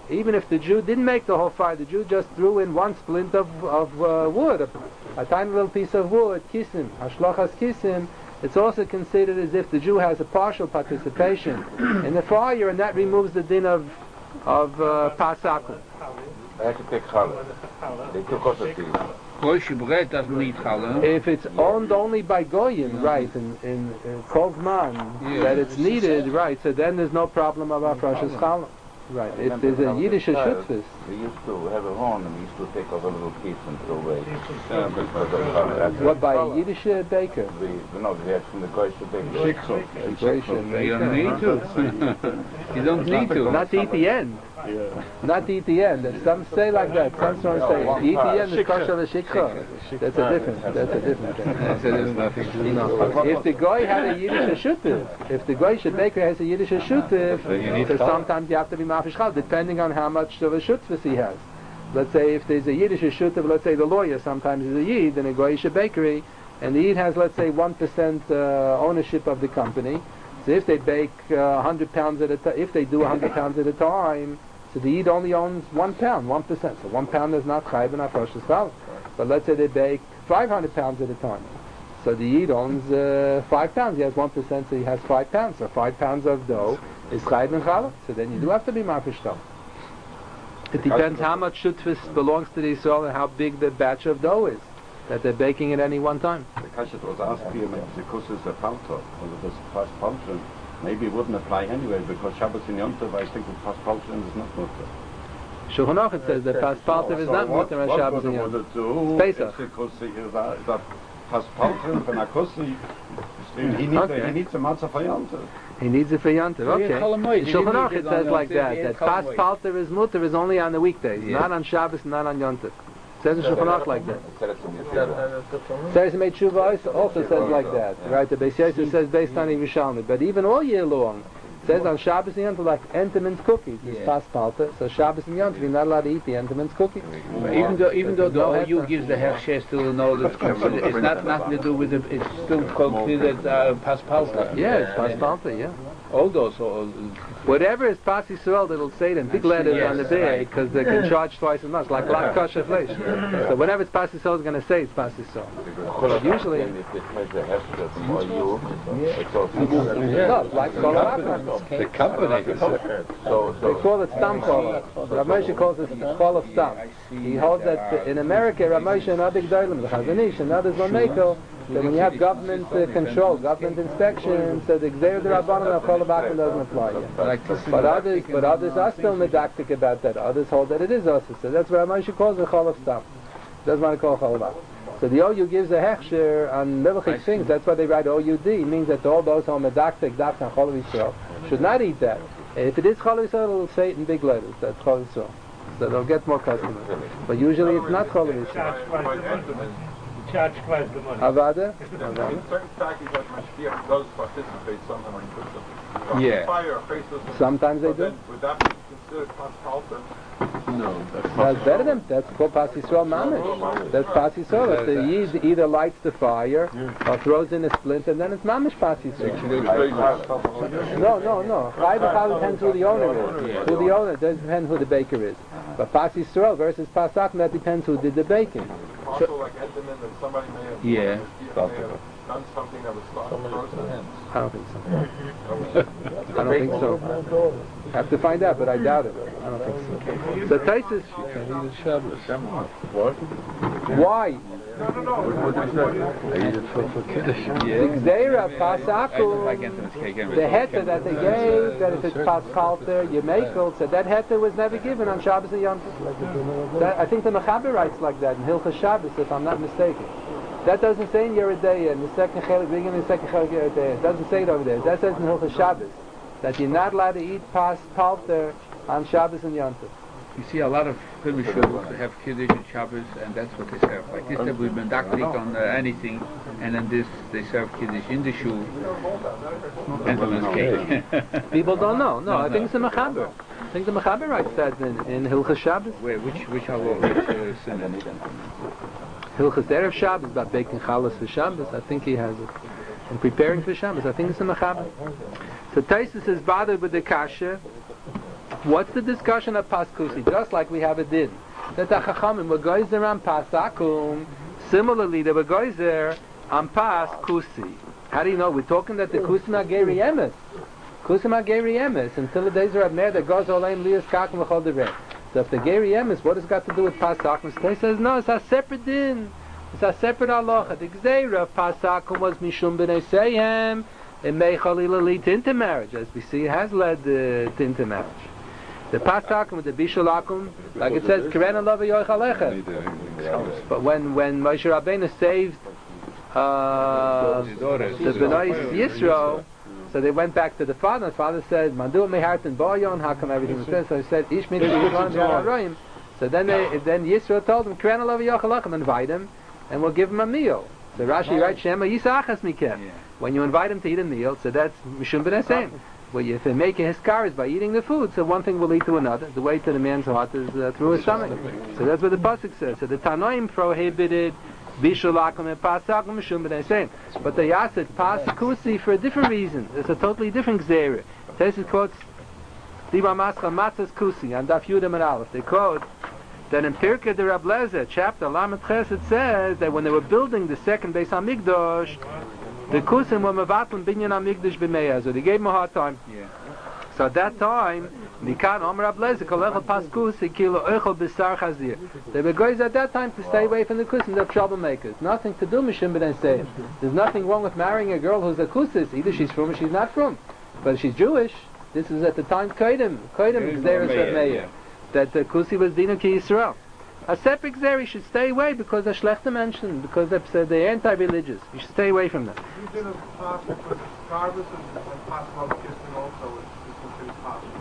even if the Jew didn't make the whole fire, the Jew just threw in one splint of, of uh, wood, a, a tiny little piece of wood, kisim, hashlochas kisim, it's also considered as if the Jew has a partial participation in the fire, and that removes the din of, of uh, pasakum. I have to take challah. They took us a thing. Kosher bread doesn't need challah. If it's owned only by goyim, right, in in uh, Kovman, Yeah. that it's needed, right, so then there's no problem of afrashas challah. Right, if there's a Yiddish shutfis. We used to have a horn and we used to take off a little piece and throw away. What, by a Yiddish uh, baker? We, no, we had from the Goyish baker. Goyish You don't need to. You don't need to. Not to eat the end. Not to eat the end. And some say like that. Some sort of say, if you eat the end, it's kosher v'shikha. That's a different, that's a different thing. That's nothing. You know, if the goy had a Yiddish shutif, if the goyish baker has a Yiddish shutif, so sometimes you have to be mafish chal, depending on how much of a shutfis he has. Let's say if there's a Yiddish shutif, let's say the lawyer sometimes is a Yid in a goyish bakery, and the Yid has, let's say, one percent uh, ownership of the company. So if they bake uh, one hundred pounds at a time, if they do one hundred pounds at a time, so the Yid only owns one pound, one percent. So one pound is not chayv and afrosh chal. But let's say they bake five hundred pounds at a time. So the Yid owns uh, five pounds. He has one percent, so he has five pounds. So five pounds of dough is chayv and chal. So then you do have to be mafish chal. It depends how much shutfis belongs to the Yisrael and how big the batch of dough is that they're baking at any one time. The kasha was asked here, maybe the kus is a palto, or this past paltrin, maybe it wouldn't apply anyway, because Shabbos in Yom Tov, I think the past paltrin is not mutter. Shulchan Aruch says that past palter is not mutter on Shabbos and Yom Tov. Tov. Pesach. Is that past paltrin from a kusi, he needs Okay. he needs a matzah for Yom Tov. He needs it for Yom Tov. Okay. In Shulchan Aruch it says like that, that past palter is mutter is only on the weekdays, not on Shabbos, not on Yom Tov. It says in Shulchan Aruch like that. Seres Mei Tshuva also says like that, right? The Beis Yosef says based on Yerushalmi, but even all year long, it says on Shabbos and Yom Tov like Entenmann's cookies is Yeah. past palter, so Shabbos and Yom Tov you're not allowed to eat the Entenmann's cookies. Even though, even though the No O U heter. gives the hechsher, still know that it's considered, it's not nothing to do with it, it's still considered uh, paspalta. Yeah, it's past palter, yeah. All those, all, Whatever is Pas Yisrael, it'll say it in big letters Yes, on the right. bag because they can charge twice as much, like like kosher flesh. So whenever it's Pas Yisrael, it's going to say it's Pas Yisrael. But usually, If it has the hester from O U, it's also... no, it's like Kol HaRaka. The company. So, They so, call it Stam Kol. Rav Moshe calls it Kol of Stam. He holds that in America, Rav Moshe and other Gdolim, the Chazon Ish and others will make it, that when you have government uh, control, government inspection, so the Gzeir the Rabbanon of Kol HaRaka doesn't apply yet. like this. But others, but others are still medactic about that. Others hold that it is also. So that's where Moshe calls it Chol of Stam. Doesn't want to call Chol of. So the O U gives a hechsher on milchik things. That's why they write O U D. It means that all those who are medactic, dafka, and Chol of Yisrael should not eat that. And if it is Chol of Yisrael, it'll say it in big letters. That's Chol of Yisrael. So they'll get more customers. But usually it's not Chol of Yisrael. Charge twice the money. Avada? In certain package that Mashgiach does participate somehow in puts a Yeah. fire or faceless. Sometimes they But do. then, would that be considered paspalta? No, that's That's better than that's called Pas Yisrael Mamish. That's Pas Yisrael. If the Yid either lights the fire or throws in a splint, and then it's Mamish Pas Yisrael. No, no, no. Chai B'chal depends who the owner is. Who the owner, it doesn't depend who the baker is. But Pas Yisrael versus Pasach, that depends who did the baking. Also, like Entenmann, that somebody may have, Yeah. may have done something that was thought frozen. I don't think so. I don't think so. Have to find out, but I doubt it. I don't think so. So Taisus, why? The Gzeira Pasaku, Like Entenmann's cake, anyway. the heta that they gave, that if it's Paspalter, Yemekel, so that heta was never given on Shabbos and Yom Tov. That- I think the Mechaber writes like that in Hilchas Shabbos, if I'm not mistaken. That doesn't say in Yeridei, in the second chelik, beginning of the second chelik Yeridei. It doesn't say it over there. That says in Hilchas Shabbos that you're not allowed to eat Paspalter on Shabbos and Yom Tov. You see a lot of Chiddush have Kiddush and Shabbos, and that's what they serve. Like this, that we've been doctoring on uh, anything, and then this, they serve Kiddush in the shul. Entenmann's cake. People don't know. No, I think it's the Mechaber. I think the Mechaber writes that in, in Hilchas Shabbos. Where, which, which halal, which uh, synod? Hilchas Erev Shabbos, about baking chalas for Shabbos. I think he has it. And preparing for Shabbos. I think it's the Mechaber. So Taisus is bothered with the kasha What's the discussion of pas kusi? Just like we have a din. That the chachamim were goyzer on pas akum. Similarly, they were goyzer on pas kusi. How do you know? We're talking that the kusim are geri emes. Kusim are geri emes. Until the days are there, that goes olaim lias kakum v'chol dereh. So if the geri emes, what has got to do with pas akum? So he says, no, it's a separate din. It's a separate halacha. The gzeira of pas akum was mishum b'nei seihem. It may chalila lead to intermarriage. As we see, it has led uh, to intermarriage. The pas akum with the bishul akum, like it says, keren alav yoich. But when when Moshe Rabbeinu saved uh, the Bnei Yisro, so they went back to the father. The father said, "Mandu mehartin bayon." How come everything was good? So he said, "Ish mitzvah." So then they, then Yisro told him, "Keren alav yoich, invite him, and we'll give him a meal." So Rashi writes, "Shema yisachas mikem." When you invite him to eat a meal, so that's mishum b'nesayim. Well, if they make a hiskaris by eating the food, so one thing will lead to another. The way to the man's heart is uh, through his stomach. So that's what the pasuk says. So the Tanoim prohibited bishul akum and pas akum mishum b'nesayim. But they asked it pas kusi for a different reason. It's a totally different gzeira. Tesis quotes Diba Mascha Matzas Kusi on Daf Yudam and Aleph. They quote that in Pirkei de Rab Lezer, chapter Lamed Ches, it says that when they were building the second Beis Hamikdash, the Kusim were mevatlim binyan hamikdash b'meya, so they gave him a hard time. Yeah. So at that time, Mikan Omer Rab Lezer kolechel pas kusi kilo ochel b'sar chazir. They were guys at that time to stay away from the Kusim. They're troublemakers. Nothing to do mishim b'nei seim. There's nothing wrong with marrying a girl who's a kusis. Either she's from or she's not from. But if she's Jewish, this is at the time Kodim. Kodim is there as a meya. That the kusi was dina ki Yisrael. A separate Zeri should stay away because they're schlechte Menschen, because they're, they're anti-religious. You should stay away from them. You did a pass because garbage and pass Bobikistan also is considered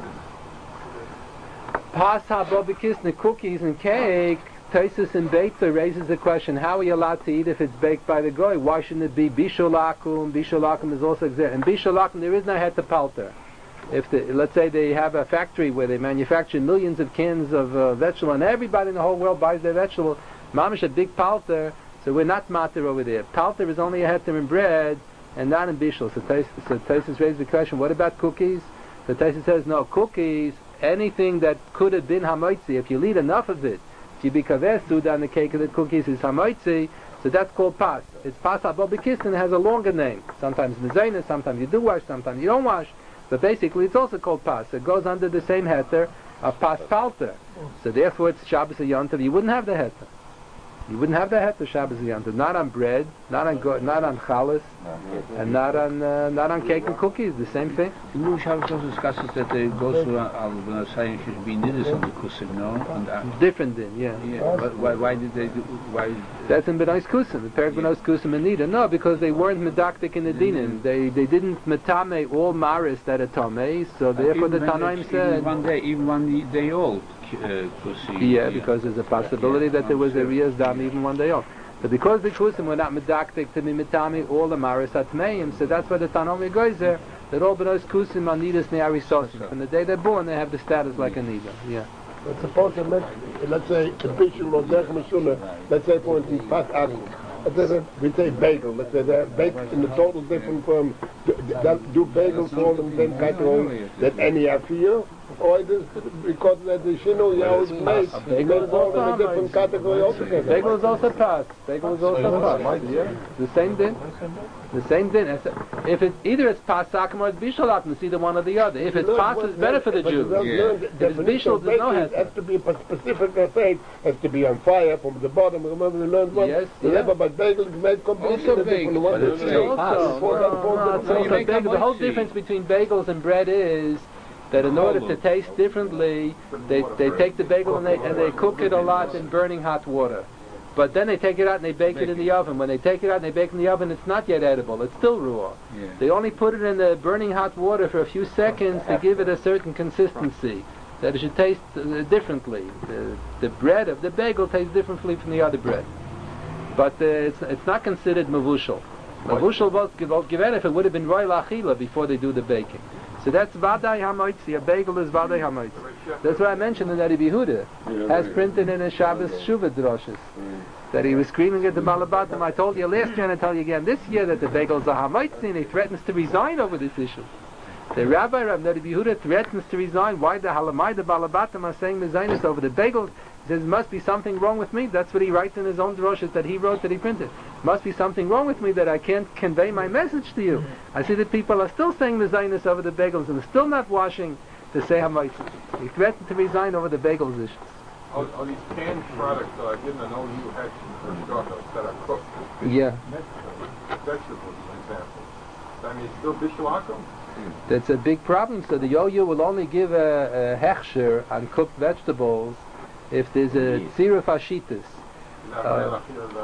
pass. Pas Bobikistan, cookies and cake, Taisus and Beitzer raises the question, how are you allowed to eat if it's baked by the goy? Why shouldn't it be Bishul Akum? Bishul Akum is also Zeri. And Bishul Akum, there is no het to palter. If the, let's say they have a factory where they manufacture millions of cans of uh, vegetable, and everybody in the whole world buys their vegetable, mamish a big palter, so we're not matir over there. Palter is only a heter in bread and not in bishul. So Taisus so Taisus raised the question, what about cookies? So Taisus says, no, cookies, anything that could have been hamoitzi, if you eat enough of it, if you be kavesu on the cake of the cookies is hamoitzi, so that's called pas. It's pas abobikistan, it has a longer name. Sometimes mezainis, sometimes you do wash, sometimes you don't wash. But basically, it's also called pas. It goes under the same heter of pas palter. So therefore, it's Shabbos Yontav. You wouldn't have the heter. You wouldn't have the heter Shabbos Yontav. Not on bread, not on go- not on challah, and not on uh, not on cake and cookies. The same thing. The new Shabbos also discusses that the goes to al b'nasayim should be nidus on the kusim, no? And, uh, Different din, yeah. yeah. But why, why did they do? Why? That's in B'nai Kusim, the Perek B'nai Kusim and Nida. No, because they weren't medaktik in the dinim. They they didn't metame all maris that are tamei. So therefore, the Tanaim said even one day, even one day old. Uh, kusim, yeah, because there's a possibility that there was a riyaz dam even one day off. But because the kusim were not medaktik to be metame all the maris atmeim, so that's why the Tanaim goes there. That all B'nai Kusim are nidas ne'arisosim. From the day they're born, they have the status like a nida. Yeah. But suppose they make, let's say, a bishul or derech meshuna, let's say for instance, pas akum. Let's say we say bagel, let's say they're baked in a total different form. Do, do bagels fall in the same category that any afir? Or it is because that the shino you always make, bagel is all in a different category altogether. Bagel is also pas. Bagel is also pas. Yeah. The same din. The same din. If it's either it's pas akum or it's bishul akum, it's either one or the other. If it's pas, it's better for the Jew. If it's bishul, there's no heter. It has to be a specific faith. Has to be on fire from the bottom. Remember we learned one. Yes. Remember, but bagel is made completely Also different bagel, one. but it's Also, no, it's also bagel. The whole difference between bagels and bread is that in order to taste differently, they they take the bagel and they and they cook it a lot in burning hot water. But then they take it out and they bake it in the oven. When they take it out and they bake it in the oven, it's not yet edible. It's still raw. Yeah. They only put it in the burning hot water for a few seconds to give it a certain consistency, that it should taste uh, differently. The, the bread of the bagel tastes differently from the other bread. But uh, it's it's not considered mavushal. Mavushal was given if it would have been roy lachila before they do the baking. So that's Vadai HaMoitzi, a bagel is Vadai HaMoitzi. That's what I mentioned in that Rabbi Yehuda has printed in his Shabbos Shuvah droshes. That he was screaming at the Malabatim, I told you last year and I tell you again this year that the bagels are HaMoitzi and he threatens to resign over this issue. The Rabbi Rav Nadi Yehuda threatens to resign. Why the Halamai, the Balabatim are saying Mezainis over the bagels? He says, must be something wrong with me. That's what he writes in his own droshes that he wrote, that he printed. Must be something wrong with me that I can't convey my message to you. I see that people are still saying Mezainis over the bagels and still not washing the Seh HaMaitzah. He threatened to resign over the bagels issues. All, all these canned products that I didn't know you had for shachos that are cooked. Yeah. Vegetables, for example. I mean, still bishulakum? That's a big problem. So the O U will only give a, a hechsher on cooked vegetables if there's a tziruf hashitas. Uh,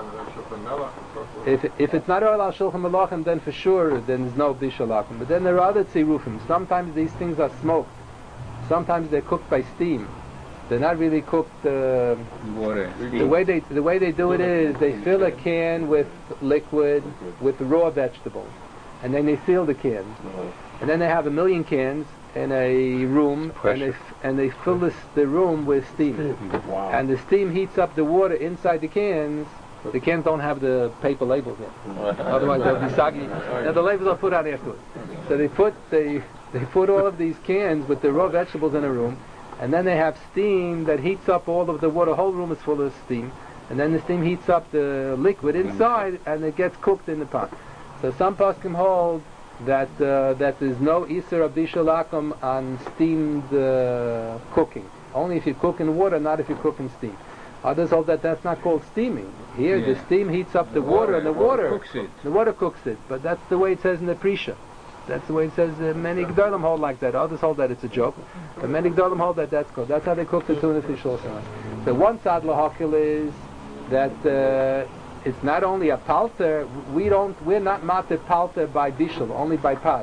if if it's not oil al shulchan malachim, then for sure then there's no bishulakum. But then there are other tzirufim. Sometimes these things are smoked. Sometimes they're cooked by steam. They're not really cooked. Uh, Water. the way they the way they do it is they fill a can with liquid with raw vegetables, and then they seal the cans, and then they have a million cans in a room, and they f- and they fill this, the room with steam, Wow. and the steam heats up the water inside the cans. The cans don't have the paper labels yet, otherwise they'll be soggy. Now the labels are put on afterwards. So they put they they put all of these cans with the raw vegetables in a room. And then they have steam that heats up all of the water. The whole room is full of steam. And then the steam heats up the liquid inside, and it gets cooked in the pot. So some poskim hold that uh, that there's no iser of bishulakum on steamed uh, cooking. Only if you cook in water, not if you cook in steam. Others hold that that's not called steaming. Here, Yeah. the steam heats up the, water, and the water, cooks it. the water cooks it. But that's the way it says in the Prisha. That's the way it says. Uh, many Gdolim hold like that. Others hold that it's a joke. But many Gdolim hold that that's good. That's how they cook the tuna fish also. So one side lahakil is that uh, it's not only a palter. We don't. We're not matir palter by bishul, only by pas.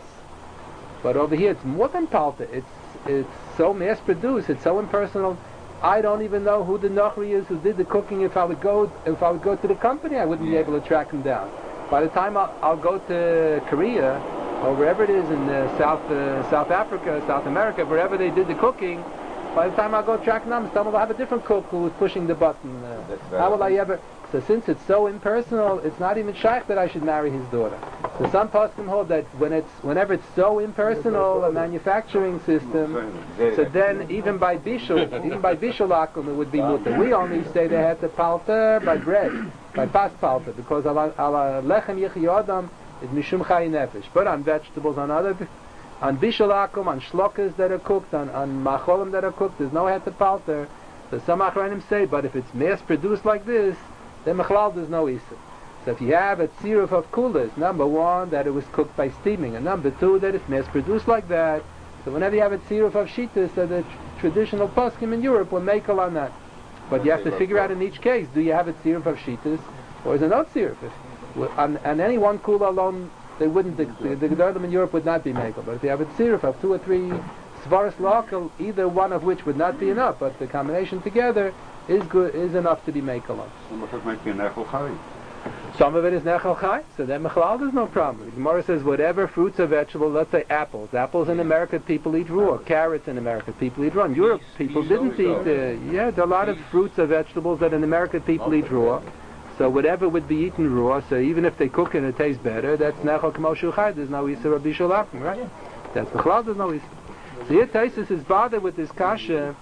But over here, it's more than palter. It's it's so mass produced. It's so impersonal. I don't even know who the Nochri is who did the cooking. If I would go, if I would go to the company, I wouldn't be able to track him down. By the time I'll, I'll go to Korea, or wherever it is in uh, South uh, South Africa, South America, wherever they did the cooking, by the time I go track them, someone will have a different cook who was pushing the button. Uh, how will I ever? So since it's so impersonal, it's not even shaykh that I should marry his daughter. So some poskim hold that when it's whenever it's so impersonal a manufacturing system, so then even by bishul, even by bishul akum, it would be mutter. We only say they had to palter by bread, by pas palter, because ala ala lechem yechi adam is mishum chay nefesh. But on vegetables, on other, on bishul akum, on shlokas that are cooked, on on macholim that are cooked, there's no head to palter. So some achranim say, but if it's mass produced like this, then mechlal there's no isur. So if you have a tziruf of kulas, number one, that it was cooked by steaming, and number two, that it's mass produced like that. So whenever you have a tziruf of shitas, so the tr- traditional poskim in Europe will make a on that. But you have to figure out in each case, do you have a tziruf of shitas, or is it not tziruf? If, on, on any one kula alone, they wouldn't, the, the, the Gedolim in Europe would not be makel. But if you have a tziruf of two or three svaras lakel, either one of which would not be enough, but the combination together is good, is enough to be makel on. Some of it might be an echel chai. Some of it is nechal chai, so then mechlal there's no problem. The Gemara says whatever fruits or vegetables, let's say apples. Apples in America people eat raw. Carrots in America people eat raw. In Europe people peas didn't eat. also. Uh, yeah, there are a lot of fruits or vegetables that in America people eat raw. So whatever would be eaten raw, so even if they cook it and it tastes better, that's nechal k'moshu chai. There's no isur rabbi shalachim, right? That's mechlal. There's no isur. So here Taisus is bothered with this kasha.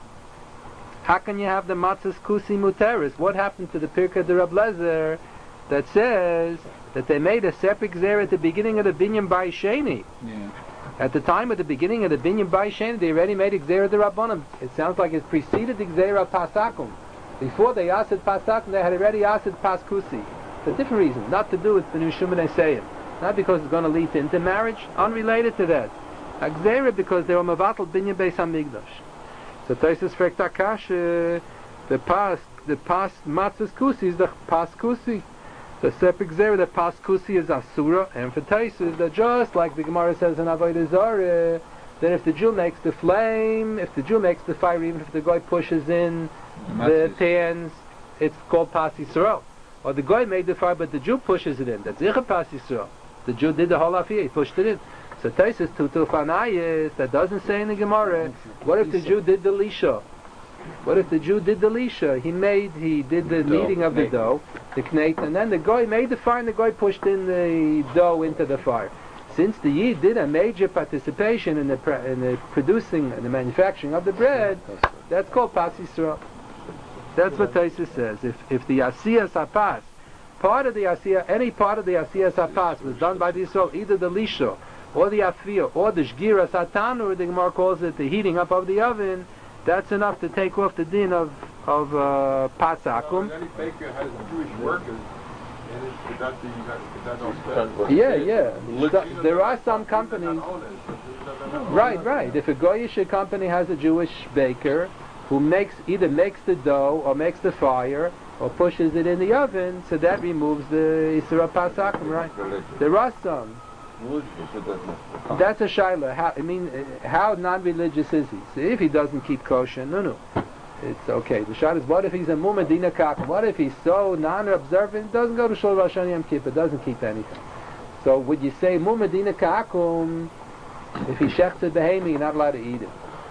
How can you have the matzahs kusi muteris? What happened to the Pirkei de Rab Lezer that says that they made a separate gzera at the beginning of the Binyan Bai Sheni? Yeah. At the time of the beginning of the Binyan Bai Sheni, they already made a gzera de Rabbanim. It sounds like it preceded the gzera Pasakum. Before they asked Pasakum, they had already asked Pas Kusi. For a different reason, not to do with the Nishum and Esayim. Not because it's going to lead to intermarriage, unrelated to that. A gzera because they were Mavatal Binyan Beis HaMikdash. So Taisus fragt Akash, uh, the pas, the pas matzahs kusi is the pas kusi. The separate gzera, the pas kusi is asura, and for Taisus, that just like the Gemara says in Avodah Zarah, then if the Jew makes the flame, if the Jew makes the fire, even if the guy pushes in the Matzahs. pans, it's called pas Yisrael. Or the guy made the fire, but the Jew pushes it in. That's Zicha pas Yisrael. The Jew did the whole affair, he pushed it in. So Taisus tutu fanayis, that doesn't say in the Gemara. What if the Jew did the lisha? What if the Jew did the lisha? He made, he did the Dough, kneading of the knate. dough, the knate, and then the guy made the fire, and the guy pushed in the dough into the fire. since the Yid did a major participation in the pre- in the producing and the manufacturing of the bread, that's called Pas Yisrael. That's what Taisa says. If if the Asiyas Hapas, part of the Asiyah, any part of the Asiyas Hapas was done by the Yisrael, either the Lisho, or the Afiyah, or the Shgira Satanur, the Gemara calls it the heating up of the oven, that's enough to take off the din of, of uh, Pas Akum. Any baker has Jewish workers, and it- could that be, could that offset? Yeah, yeah. So, there are some companies. Right, right. If a Goyish company has a Jewish baker who makes either makes the dough or makes the fire or pushes it in the oven, so that removes the Isra Pasakum, right? There are some. That's a shaila. How, I mean, uh, how non-religious is he? So if he doesn't keep kosher, no, no. It's okay. The shaila is, what if he's a Mumadina Kakum? What if he's so non-observant, doesn't go to Shul Rosh Hashanah Yom Kippur, doesn't keep anything? So would you say Mumadina Kakum, if he shechts a behemi, you're not allowed to eat it?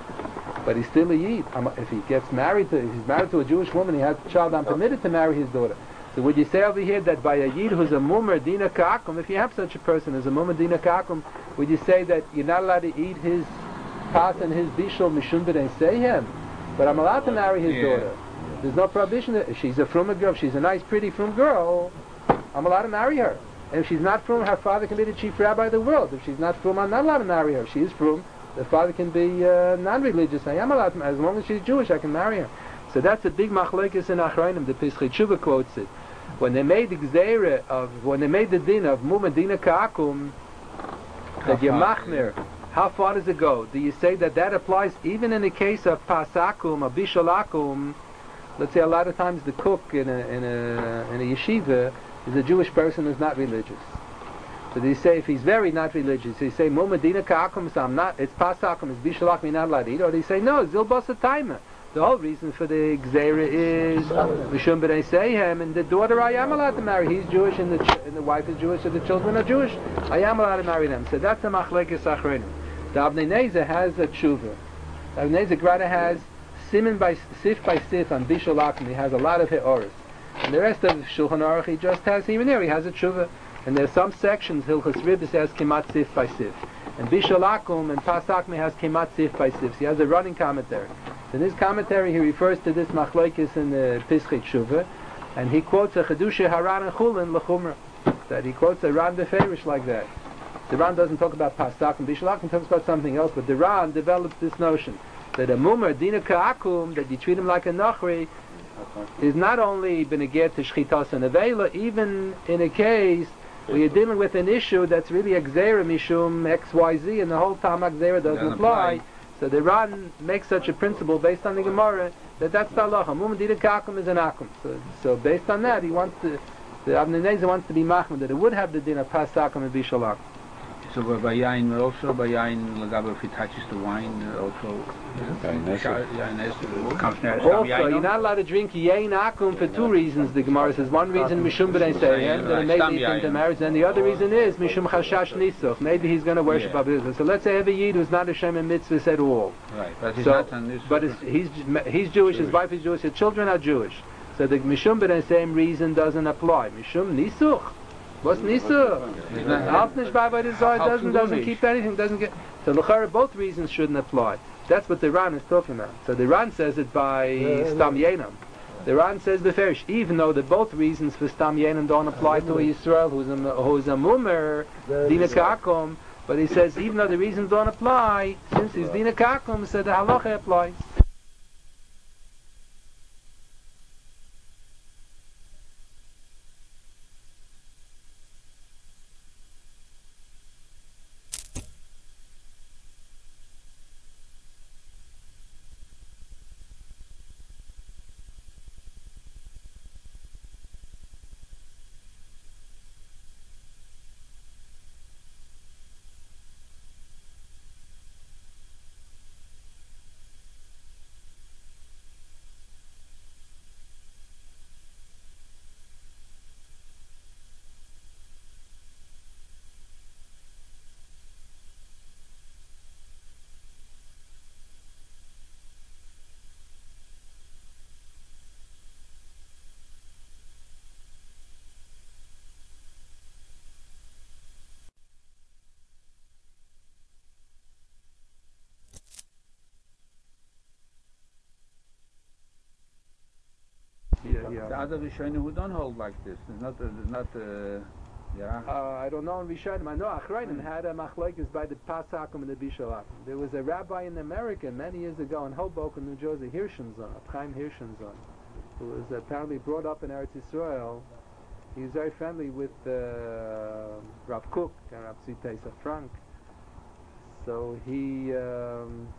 But he's still a Yid. Um, if he gets married to, if he's married to a Jewish woman, he has a child, I'm permitted to marry his daughter. So would you say over here that by a Yid who's a Mumar Dina Ka'akum, if you have such a person as a Mumar Dina Ka'akum, would you say that you're not allowed to eat his pas and his bishul mishum b'nei him? But I'm allowed to marry his Yeah. daughter. There's no prohibition. If she's a frum girl, if she's a nice, pretty frum girl, I'm allowed to marry her. And if she's not frum, her father can be the chief rabbi of the world. If she's not frum, I'm not allowed to marry her. If she is frum, the father can be uh, non-religious. I am allowed to, as long as she's Jewish, I can marry her. So that's a big machlekes in Achrayim. The Pesach Tshuva quotes it. When they made the gzeira of, when they made the din of Mumadina Ka'akum, that you're machmir, how far does it go? Do you say that that applies even in the case of Pasakum or Bishalakum? Let's say a lot of times the cook in a, in a, in a yeshiva is a Jewish person who's not religious. So they say if he's very not religious, they say Mumadina Ka'akum, so I'm not, it's Pasakum, it's Bishalakum, you're not allowed to eat. Or they say no, Zilbasa Taima. The whole reason for the Gzeira is Mishum B'nai Seihem, and the daughter I am allowed to marry. He's Jewish, and the ch- and the wife is Jewish, and the children are Jewish. I am allowed to marry them. So that's the Machlekes Achrenim. The Avnei Nezer has a tshuva. The Avnei Nezer Grada has siman by sif by sif on Bishul Akum. He has a lot of heoris, and the rest of Shulchan Aruch he just has even there. He has a tshuva, and there's some sections Hilchos Ribbis has kemat sif by sif, and Bishul Akum and Pasakme has kemat sif by sif. So he has a running commentary. In his commentary, he refers to this machlokes in the Pesach Tshuva, and he quotes a Chedusha Haran and Chulin L'chumra, that he quotes a Ran Beferish like that. The Ran doesn't talk about Pasak and Bishalak, he talks about something else, but the Ran develops this notion that a Mumar, Dina Ka'akum, that you treat him like a Nachri, is not only beneger to Shchitas and Avela, even in a case where you're dealing with an issue that's really a Gzeira Mishum X Y Z, and the whole Tamak Gzeira doesn't, doesn't apply. apply. So the Ran makes such a principle based on the Gemara that that's the halacha. Mum dida kakum is an akum. So, so based on that, he wants to, the Avnei Nezer wants to be machmir that it would have the din of pas akum and bishal akum. So by yain also by yain lagaber if it touches the wine uh, also. Also, you're not allowed to drink yain akum for two reasons. The Gemara says one reason mishum b'nei seihem that it may lead into marriage, and the other reason is mishum chashash nisuch. Maybe he's going to worship yeah. Abba. So let's say every yid who's not a shem and mitzvahs at all. Right, but he's so, not on this. But he's he's Jewish. His wife is Jewish. His children are Jewish. So the mishum b'nei seihem reason doesn't apply. Mishum nisuch. What's nisuch? Altnish by by the doesn't doesn't keep anything. Doesn't get. So l'chara both reasons shouldn't apply. That's what the Ran is talking about. So the Ran says it by yeah, Stam Yenam. The Ran says the Ferish, even though the both reasons for Stam Yenam don't apply to a Yisrael who's a, who's a Mumer, Dina Kakum, but he says even though the reasons don't apply, since he's Dina Kakum, so the halacha applies. Yeah, yeah. The other Rishonim who don't hold like this. It's not, uh, not, uh, yeah. Uh, I don't know in Rishonim. I know Achrayim had a machlokes by the Pasakim and the Bishalakim. There was a rabbi in America many years ago in Hoboken, New Jersey, Hirschenzon, Chaim Hirschenzon, who was apparently brought up in Eretz Yisrael. He was very friendly with uh, Rav Kook and Rav Tzvi Pesach Frank. So he um,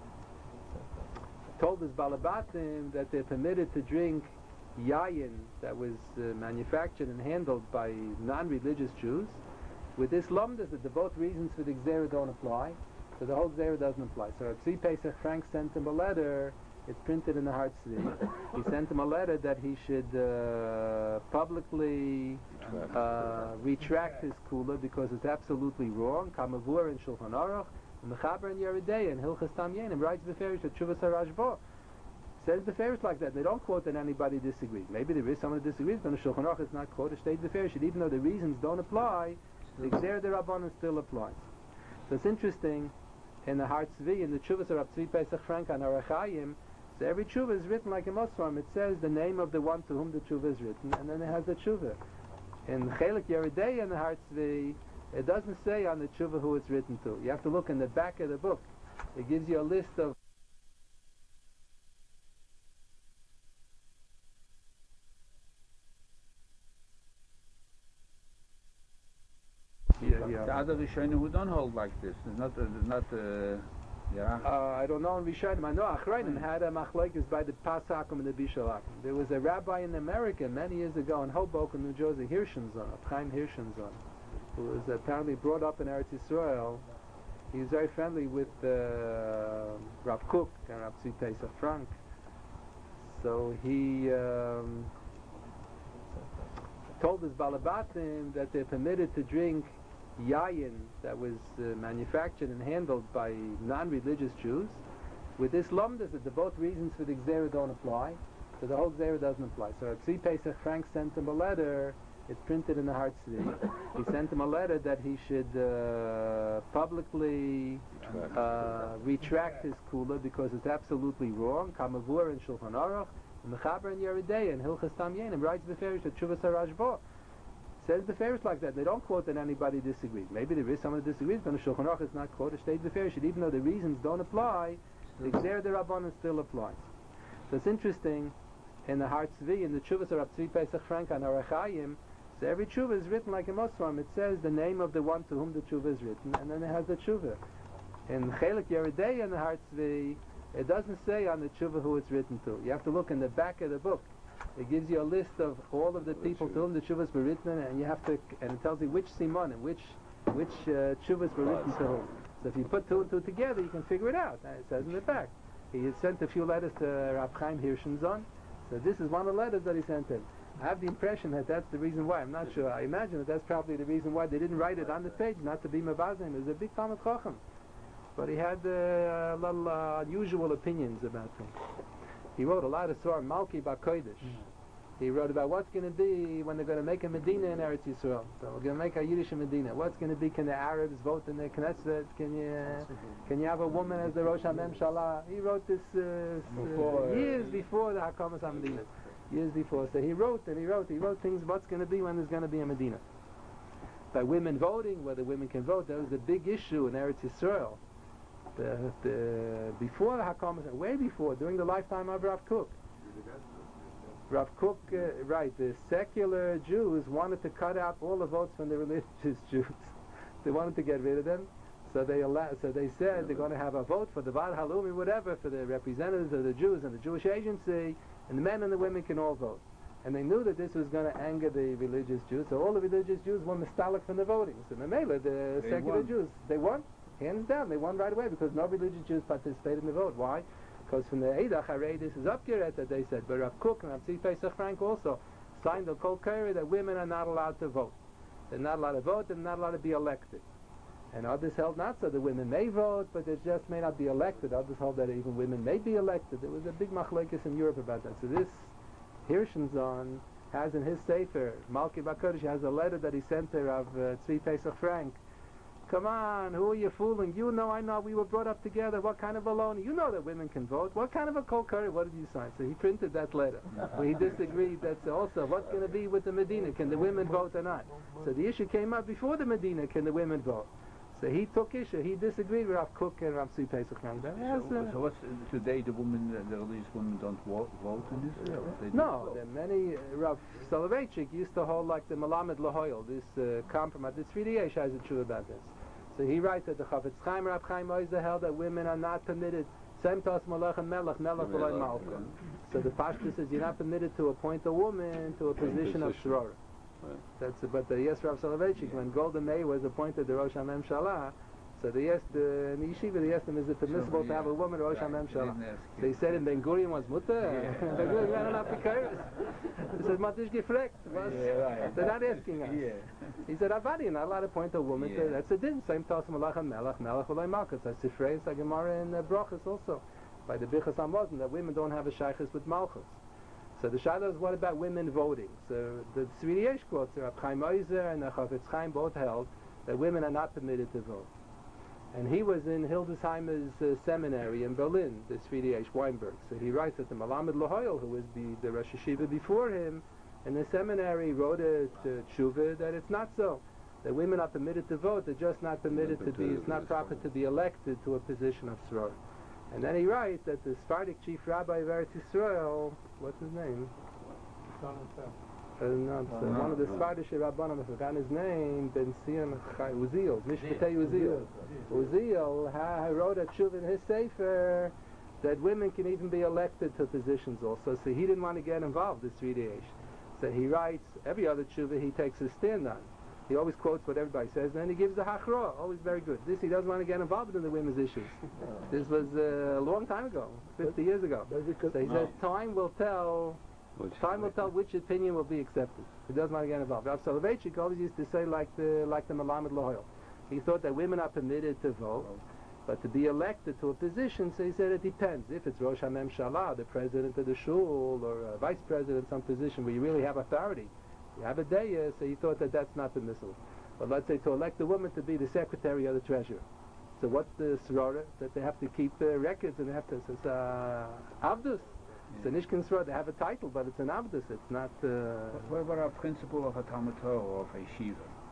told his Balabatim that they're permitted to drink yayin that was uh, manufactured and handled by non-religious Jews. With this lumdas that the both reasons for the Gzera don't apply, so the whole Gzera doesn't apply. So Rav Tzvi Pesach Frank sent him a letter. It's printed in the Har Tzvi. He sent him a letter that he should uh, publicly uh, retract his kula because it's absolutely wrong. Kamavur in Shulchan Aruch, Mechaber in Yeridei, and Hilchas Tam Yenim writes Beferish at Shuvas HaRashba. Says Beferish like that. They don't quote that anybody disagrees. Maybe there is someone who disagrees, but the Shulchan Aruch is not quoted. State Beferish, even though the reasons don't apply, the Gzer de Rabbanan still applies. So it's interesting in the Har Tzvi, in the Chuvas of Rav Tzvi Pesach Frank on Arachayim. So every tshuva is written like a Mosram. It says the name of the one to whom the tshuva is written, and then it has the tshuva. In Chelik Yeridei in the Har Tzvi, it doesn't say on the tshuva who it's written to. You have to look in the back of the book. It gives you a list of yeah, yeah. The other Rishonim who don't hold like this. It's not, uh, not, uh, yeah. Uh, I don't know in Rishonim. I know Achrayim had a machlokes by the Pasakim and the Bishalakim. There was a rabbi in America many years ago in Hoboken, New Jersey, Hirschenzon, Chaim Hirschenzon, who was apparently brought up in Eretz Yisrael. He was very friendly with uh, Rav Kook and Rav Tzvi Pesach Frank. So he um, told his Balabatim that they're permitted to drink yayin that was uh, manufactured and handled by non-religious Jews. With this lumdas that the both reasons for the Gzera don't apply, so the whole Gzera doesn't apply. So Rav Tzvi Pesach Frank sent him a letter. It's printed in the Har Tzvi. He sent him a letter that he should uh, publicly uh, retract his kula because it's absolutely wrong. Kamavur in Shulchan Aruch, Mechaber in Yeridei, and Hilchas Tam Yenim writes Beferish at Shuvas HaRashba. Says Beferish like that. They don't quote that anybody disagrees. Maybe there is someone who disagrees, but the Shulchan Aruch is not quoted. State Beferish, even though the reasons don't apply, the Gzer de Rabbanan still applies. So it's interesting in the Har Tzvi, in the Chuvas of Rav Tzvi Pesach Frank on Arachayim. So every tshuva is written like a Mosram. It says the name of the one to whom the tshuva is written, and then it has the tshuva. In Chelik Yeridei in the Har Tzvi, it doesn't say on the tshuva who it's written to. You have to look in the back of the book. It gives you a list of all of the people to whom the tshuvas were written, and you have to, and it tells you which simon and which which uh, tshuvas were written to whom. So if you put two and two together, you can figure it out. It says in the back. He had sent a few letters to Rav Chaim Hirschenzon. So this is one of the letters that he sent him. I have the impression that that's the reason why. I'm not sure. I imagine that that's probably the reason why they didn't write it on the page, not to be mavazim. He was a big Talmud Chacham, but he had uh, a little uh, unusual opinions about things. He wrote a lot of Surah Malki B'Kodesh. Mm. He wrote about what's going to be when they're going to make a Medina in Eretz Yisrael. So we're going to make a Yiddish Medina. What's going to be? Can the Arabs vote in the Knesset? Can you can you have a woman as the Rosh HaMemshalah? He wrote this uh, before, uh, years before the Hakamas HaMedina. Years before. So he wrote and he wrote. He wrote things. What's going to be when there's going to be a Medina? By women voting, whether women can vote, that was a big issue in Eretz Yisrael. The, the, before the Hakamas, way before, during the lifetime of Rav Kook. Rav Kook, uh, right, the secular Jews wanted to cut out all the votes from the religious Jews. They wanted to get rid of them, so they allowed, so they said they're going to have a vote for the Vad Halumi, whatever, for the representatives of the Jews and the Jewish agency, and the men and the women can all vote. And they knew that this was going to anger the religious Jews, so all the religious Jews were mistalik from the voting. So the Mela, the they secular won. Jews, they won, hands down, they won right away because no religious Jews participated in the vote. Why? Because from the Eidach Harei, this is upgeret that they said, but Rav Kook and Rav Tzvi Pesach Frank also signed a kol keri that women are not allowed to vote. They're not allowed to vote, they're not allowed to be elected. And others held not so, the women may vote, but they just may not be elected. Others held that even women may be elected. There was a big machlokes in Europe about that. So this Hirschenzon has in his Sefer, Malki B'Kodesh, has a letter that he sent to Rav uh, Tzvi Pesach Frank, Come on, who are you fooling? You know, I know, we were brought up together. What kind of baloney? You know that women can vote. What kind of a kol kari? What did you sign? So he printed that letter. Where he disagreed. That's also, what's going to be with the Medina? Can the women vote or not? So the issue came up before the Medina. Can the women vote? So he took issue. He disagreed with Rav Kook and Rav Tzvi Pesach. So, so what's today? The women, the religious women, don't vote, vote in Israel. They No, don't there are many. Uh, Rav Soloveitchik used to hold like the Malamed Lahoyel, this uh, compromise. The Tzvi Yesh has a true about this. So he writes that the Chavetz Chaim Rav Chaim Oizer held that women are not permitted. Same tos Malach and Melech, Melech v'loy Malcha. So the Pashtus says you're not permitted to appoint a woman to a position of Shrora. That's it. But the yes Rav Soloveitchik, when Golda Meir was appointed the Rosh HaMemshalah, so the yes the in the yeshiva the yes is it permissible to have a woman Rosh HaMemshalah? So he said in Ben Gurion was mutter. Ben Gurion ran up the curves. He said Matish gefrekt. They're not asking us. He said Avadi not allowed to appoint a woman. To, that's a din. Same tos Malach and Melech Melech v'loy Malchus. That's the phrase like Gemara in uh, Brachas also by the Bichas Hamazon that women don't have a shaychus with Malchus. So the Shaila is what about women voting? So the Tzvi Yesh quotes Rav Chaim Oizer and the Chavetz Chaim both held that women are not permitted to vote. And he was in Hildesheimer's uh, seminary in Berlin, the Tzvi Yesh Weinberg. So he writes that the Malamed Lahoyel, who was the, the Rosh Hashiva before him, in the seminary wrote a tshuva that it's not so. That women are permitted to vote, they're just not permitted to be, it's not proper to be elected to a position of Sror. And then he writes that the Sephardic chief rabbi of Eretz Yisrael, what's his name? Uh, no, it's, uh, one of the Sephardic Rabbanim, I forgot his name, Ben Sion Uziel, Mishpatei Uziel. Uziel ha, wrote a tshuva in his sefer that women can even be elected to positions also. So he didn't want to get involved, this Tzvi Yesh. So he writes, every other tshuva he takes a stand on. He always quotes what everybody says, and then he gives the hachra, always very good. This, he doesn't want to get involved in the women's issues. This was uh, a long time ago, fifty years ago. So he says, time will tell, time will tell which opinion will be accepted. He doesn't want to get involved. Rav Soloveitchik always used to say like the, like the Malamed Lahoyel. He thought that women are permitted to vote, but to be elected to a position, so he said it depends. If it's Rosh HaMemshalah, the president of the shul, or a vice president, some position where you really have authority, you have a day, so he thought that that's not permissible. But let's say to elect a woman to be the secretary or the treasurer. So what's the srora? That they have to keep uh, records and they have to, so it's uh, avdus. It's a nishkin srora, they have a title, but it's an avdus, it's not... Uh, what about a principal of a Talmud Torah or of a yeshiva?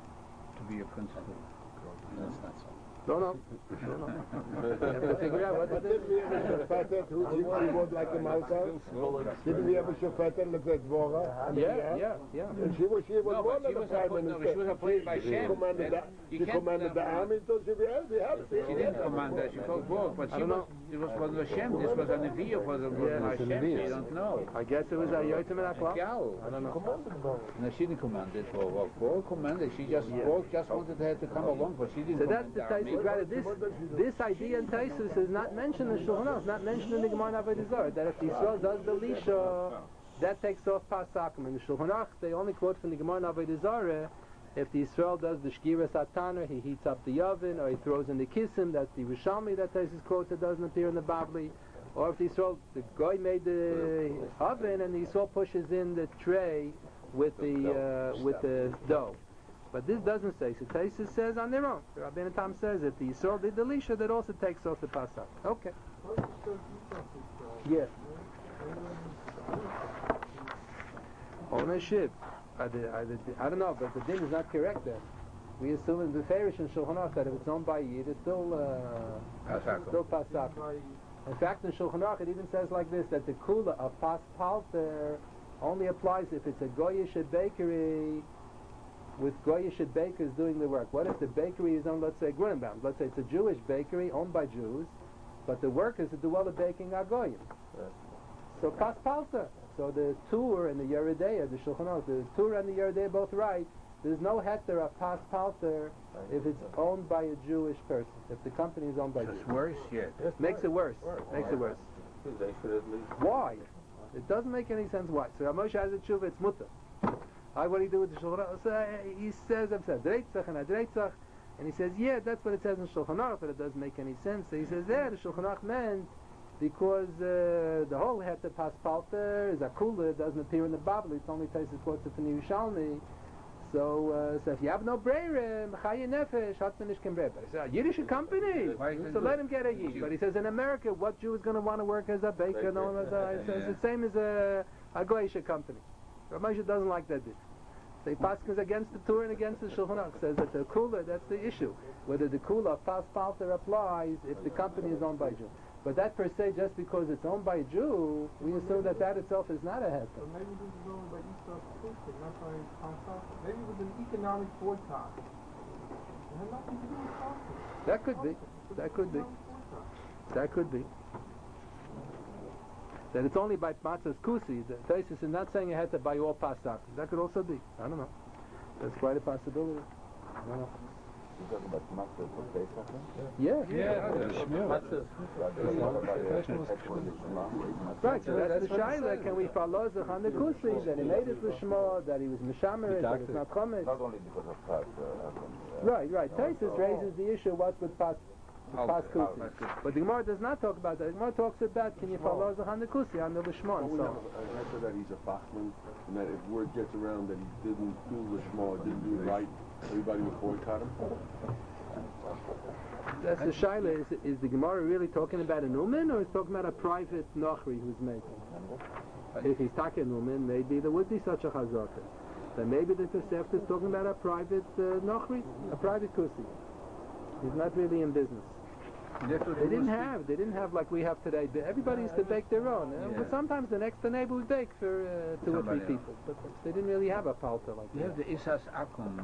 To be a principal? That's not so. No, no. no, no. You have to figure out what But it didn't we is. have a shofetet who she was like the Malka? Didn't we have a shofetet like that Dvorah? Yeah, yeah, yeah. And she was, she was No, one but of she the was prime appointed- no, minister. she was appointed by She Shem. commanded That- the, you she can't commanded the have- army, so she had, we had She didn't command that, she called both, but I she don't was, it was for the Hashem, this was a Nevi'ah for the Yeah, for it's a Hashem, Nevi'ah. you don't know. I guess it was a Yoitim and Akhlaq. Gal. I don't know. No, she didn't command it for what Paul commanded, she just, Paul just wanted her to come along, but she didn't So that's command the the army. Taisus, rather this, this idea in Taisus is not mentioned in Shulchan Aruch, not mentioned in the Gemara Avodah Zarah, that if the Yisrael does the Lisha, that takes off Pasakim. In the Shulchan Aruch, they only quote from the Gemara Avodah Zarah, if the Yisrael does the Shkira Sataner, he heats up the oven, or he throws in the Kissim, that's the Rishalmi that Taisus quotes that doesn't appear in the Babli, or if the Yisrael, the guy made the oven, and the Yisrael pushes in the tray with the, uh, with the dough. But this doesn't say. So Taisus says on their own. The Rabbeinu Tam says if the Yisrael did the Lisha, that also takes off the Pasuk. Okay. Yeah. Ownership. I, I, I don't know, but the din is not correct there. We assume in the Farish and Shulchan Aruch that if it's owned by Yid, it's still uh, Pasuk. still Pasuk. In fact, in Shulchan Aruch it even says like this, that the Kula of Pas Palter only applies if it's a Goyish bakery with Goyish bakers doing the work. What if the bakery is owned, let's say, Grunenbaum? Let's say it's a Jewish bakery owned by Jews, but the workers that do all the baking are Goyim. So Pas Palter. So the Tur and the Yeridea, the Shulchan Aruch, the Tur and the Yeridea both right. There's no heter of Pas Palter if it's owned by a Jewish person. If the company is owned by Jews. It's worse yet. Makes it worse. Makes it worse. They should at least. Why? It doesn't make any sense why. So Ramosha has a tshuva, it's mutter. I what do you do with the Shulchan Aruch? So he says, I'm saying, Dreitzach and Adreitzach, and he says, yeah, that's what it says in Shulchan Aruch, but it doesn't make any sense. So he says, there, the Shulchan Aruch meant because uh, the whole heter Pas Palter is a kula, it doesn't appear in the Bible, it's only Taisus quotes it from the Yerushalmi. So, uh, so if you have no breire, Mechaya Nefesh, hat man nicht kein breire. But it's a Yiddish company, Why is it so good? let him get a Yid. But he says in America, what Jew is going to want to work as a baker? No one as a, it's, it's the same as a, a Goyish company. Rav Moshe doesn't like that bit. So he passes against the Torah and against the Shulchan Aruch. Says that the kula, that's the issue. Whether the kula of pas palter applies if the company is owned by a Jew. But that per se, just because it's owned by a Jew, we assume that that itself is not a heter. So maybe this is owned by Eastern Acoustic, not by Pascal. Maybe it was an economic boycott. It had nothing to do with Pascal. That could be. That could be. That could be. That it's only by matzahs kusi. The Taisus is not saying you had to buy all pastak. That could also be. I don't know. That's quite a possibility. I don't know. You talking about matzah for Pesach? Yeah. Yeah, Right, so that's the shaila. Can we follow the on the kusi that he made it l'shma, that he was mishamer, that it's not chometz? Not only because of pas. Uh, Right, right. Taisus raises the issue what's with pas. Pas kusi. But the Gemara does not talk about that. The Gemara talks about can you follow the on the kusi on the l'shma and so on. After that he's a bachman, and that if word gets around that he didn't do the shema, didn't do it right, everybody would boycott him. That's the shaila. Is, is the Gemara really talking about an uman, or is talking about a private nochri who's making? If he's talking uman, maybe there would be such a chazaka. Then maybe the Tosefta is talking about a private uh, nochri, a private kusi. He's not really in business. They didn't have, they didn't have like we have today. Everybody used to bake their own. Uh, Yeah. But sometimes the next door neighbor would bake for uh, two or three Somebody people. But they didn't really have a palta like You have that. the Isas Akum,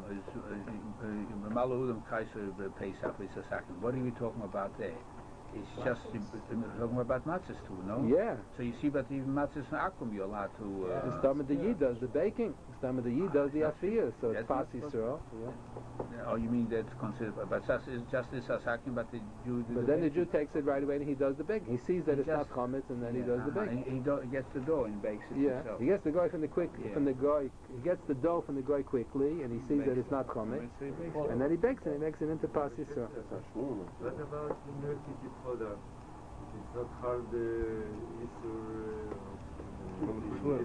Malahudam Kaiser Pesach, Isas Akum. What are we talking about there? It's just uh, talking about matzahs too, no? Yeah. So you see, but even matzahs and Akum, you're allowed to. Uh, The stomach the Yid does the baking. The stomach the Yid does the afiyah. So it's That's pas not- Yisrael. Yeah. Oh, you mean that's considered? But that's is just Isas Akum, but the Jew. But then the Jew takes it right away and he does the baking. He sees that He it's not just- chametz and then he does the uh-huh. baking. He, he, do, he gets the dough and bakes it Yeah, himself. he gets the guy from the quick Yeah. from the guy. He gets the dough from the guy quickly, and he sees that it's not chametz, So he bakes it. and then he bakes it. He makes it into pas Yisrael. What about the milky product? It's not hard uh, issue uh, uh,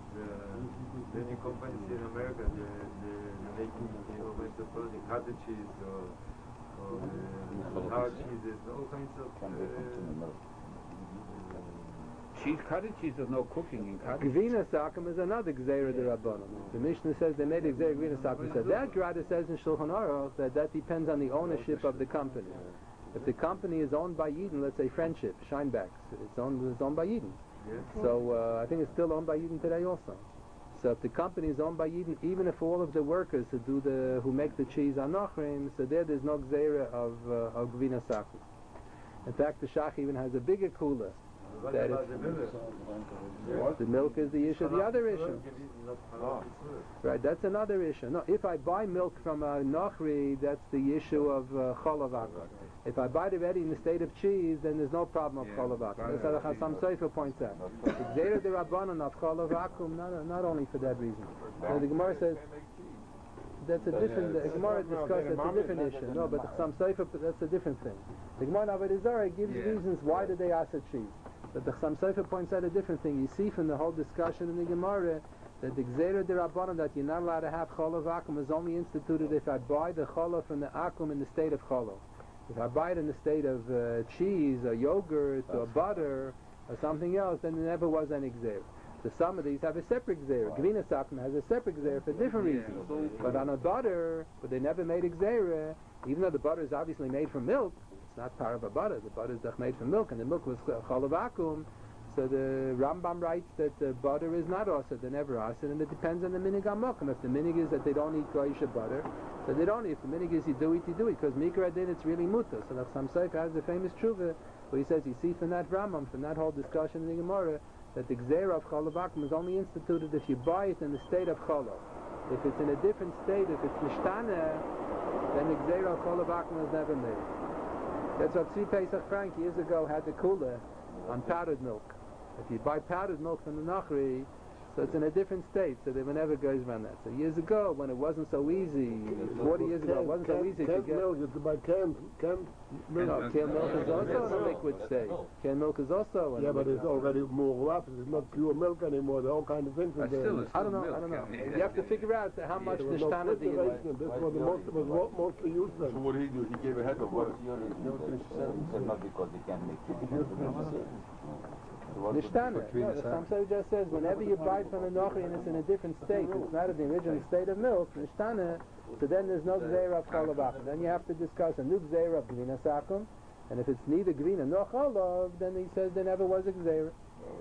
the many companies in America, the, the, the making of the product, cottage cheese or, or uh, hard cheeses, all kinds of uh, Cheese, cottage cheese, there's no cooking in cottage. Gvina sakum is another gzeira de rabbanon. The Mishnah says they made a gzeira gvina sakum. So that Grada says in Shulchan Aruch that that depends on the ownership of the company. If the company is owned by Yidden, let's say Friendship, Scheinbachs, it's owned, it's owned by Yidden. So uh, I think it's still owned by Yidden today also. So if the company is owned by Yidden, even if all of the workers who do the who make the cheese are nochrim, so there there's no gzeira of uh, of gvina sakum. In fact, the Shach even has a bigger cooler. what That about is- the milk? The milk is the issue. The other issue. Right, that's another issue. No, if I buy milk from a Nochri, that's the issue of uh, Cholav Akum. If I buy it already in the state of cheese, then there's no problem of Yeah, Cholav Akum. right. That's how the Chassam Sofer points out. Zera de Rabbanon of Cholav Akum, not, not only for that reason. So the Gemara says, that's a different, the Gemara discussed, that's a different issue. No, but the Chassam Sofer, that's a different thing. The Gemara in Avodah Zarah gives Yeah. reasons why did they ask a cheese. But the Chassam Sofer points out a different thing. You see from the whole discussion in the Gemara that the Gzeira de Rabbanon that you're not allowed to have Cholav Akum is only instituted if I buy the Cholav from the Akum in the state of Cholav. If I buy it in the state of uh, cheese or yogurt or butter or something else, then there never was any Gzeira. So some of these have a separate Gzeira. Gvina Sakum has a separate Gzeira for different Yeah. reasons. But on a butter, but they never made a Gzeira, even though the butter is obviously made from milk, it's not part of a butter. The butter is made from milk, and the milk was Cholav Akum. So the Rambam writes that the butter is not also, they never asked it, and it depends on the minig amokum. If the minig is that they don't eat goyish butter, so they don't eat. If the minig is you do eat, you do eat, because mikra adin it's really muta. So the Chassam Sofer has the famous tshuva, where he says, you see from that Rambam, from that whole discussion in the Gemara, that the gzeira of Cholav Akum is only instituted if you buy it in the state of Cholav. If it's in a different state, if it's nishtana, then the gzeira of Cholav Akum is never made. That's what Tzvi Pesach Frank years ago had the kula on powdered milk. If you buy powdered milk from the Nachri, So it's in a different state, so they never goes around that. So years ago, when it wasn't so easy, forty years ago, it wasn't so easy to Canned get... milk, it's about canned, canned milk. No, canned milk is also in a liquid state. Canned milk is also in Yeah, a but liquid it's already more rough. It's not pure milk anymore. There are all kinds of things in But there. still, it's I don't know, milk. I don't know. Yeah. You have to figure out how much There the was no Nishtana do you preservation. like. This was the most, was what mostly used So then. what did he do? He gave a head of what? What's your reason? He said not because they can't make it. Nishtana. No, the Samsai just says whenever you buy it from the Nochi and it's in a different state, it's not in the original state of milk, Nishtana, so then there's no Gzeira of Cholavach. Then you have to discuss a new Gzeira of Gvina Sakum, and if it's neither Gvina nor Cholov, then he says there never was a Gzeira.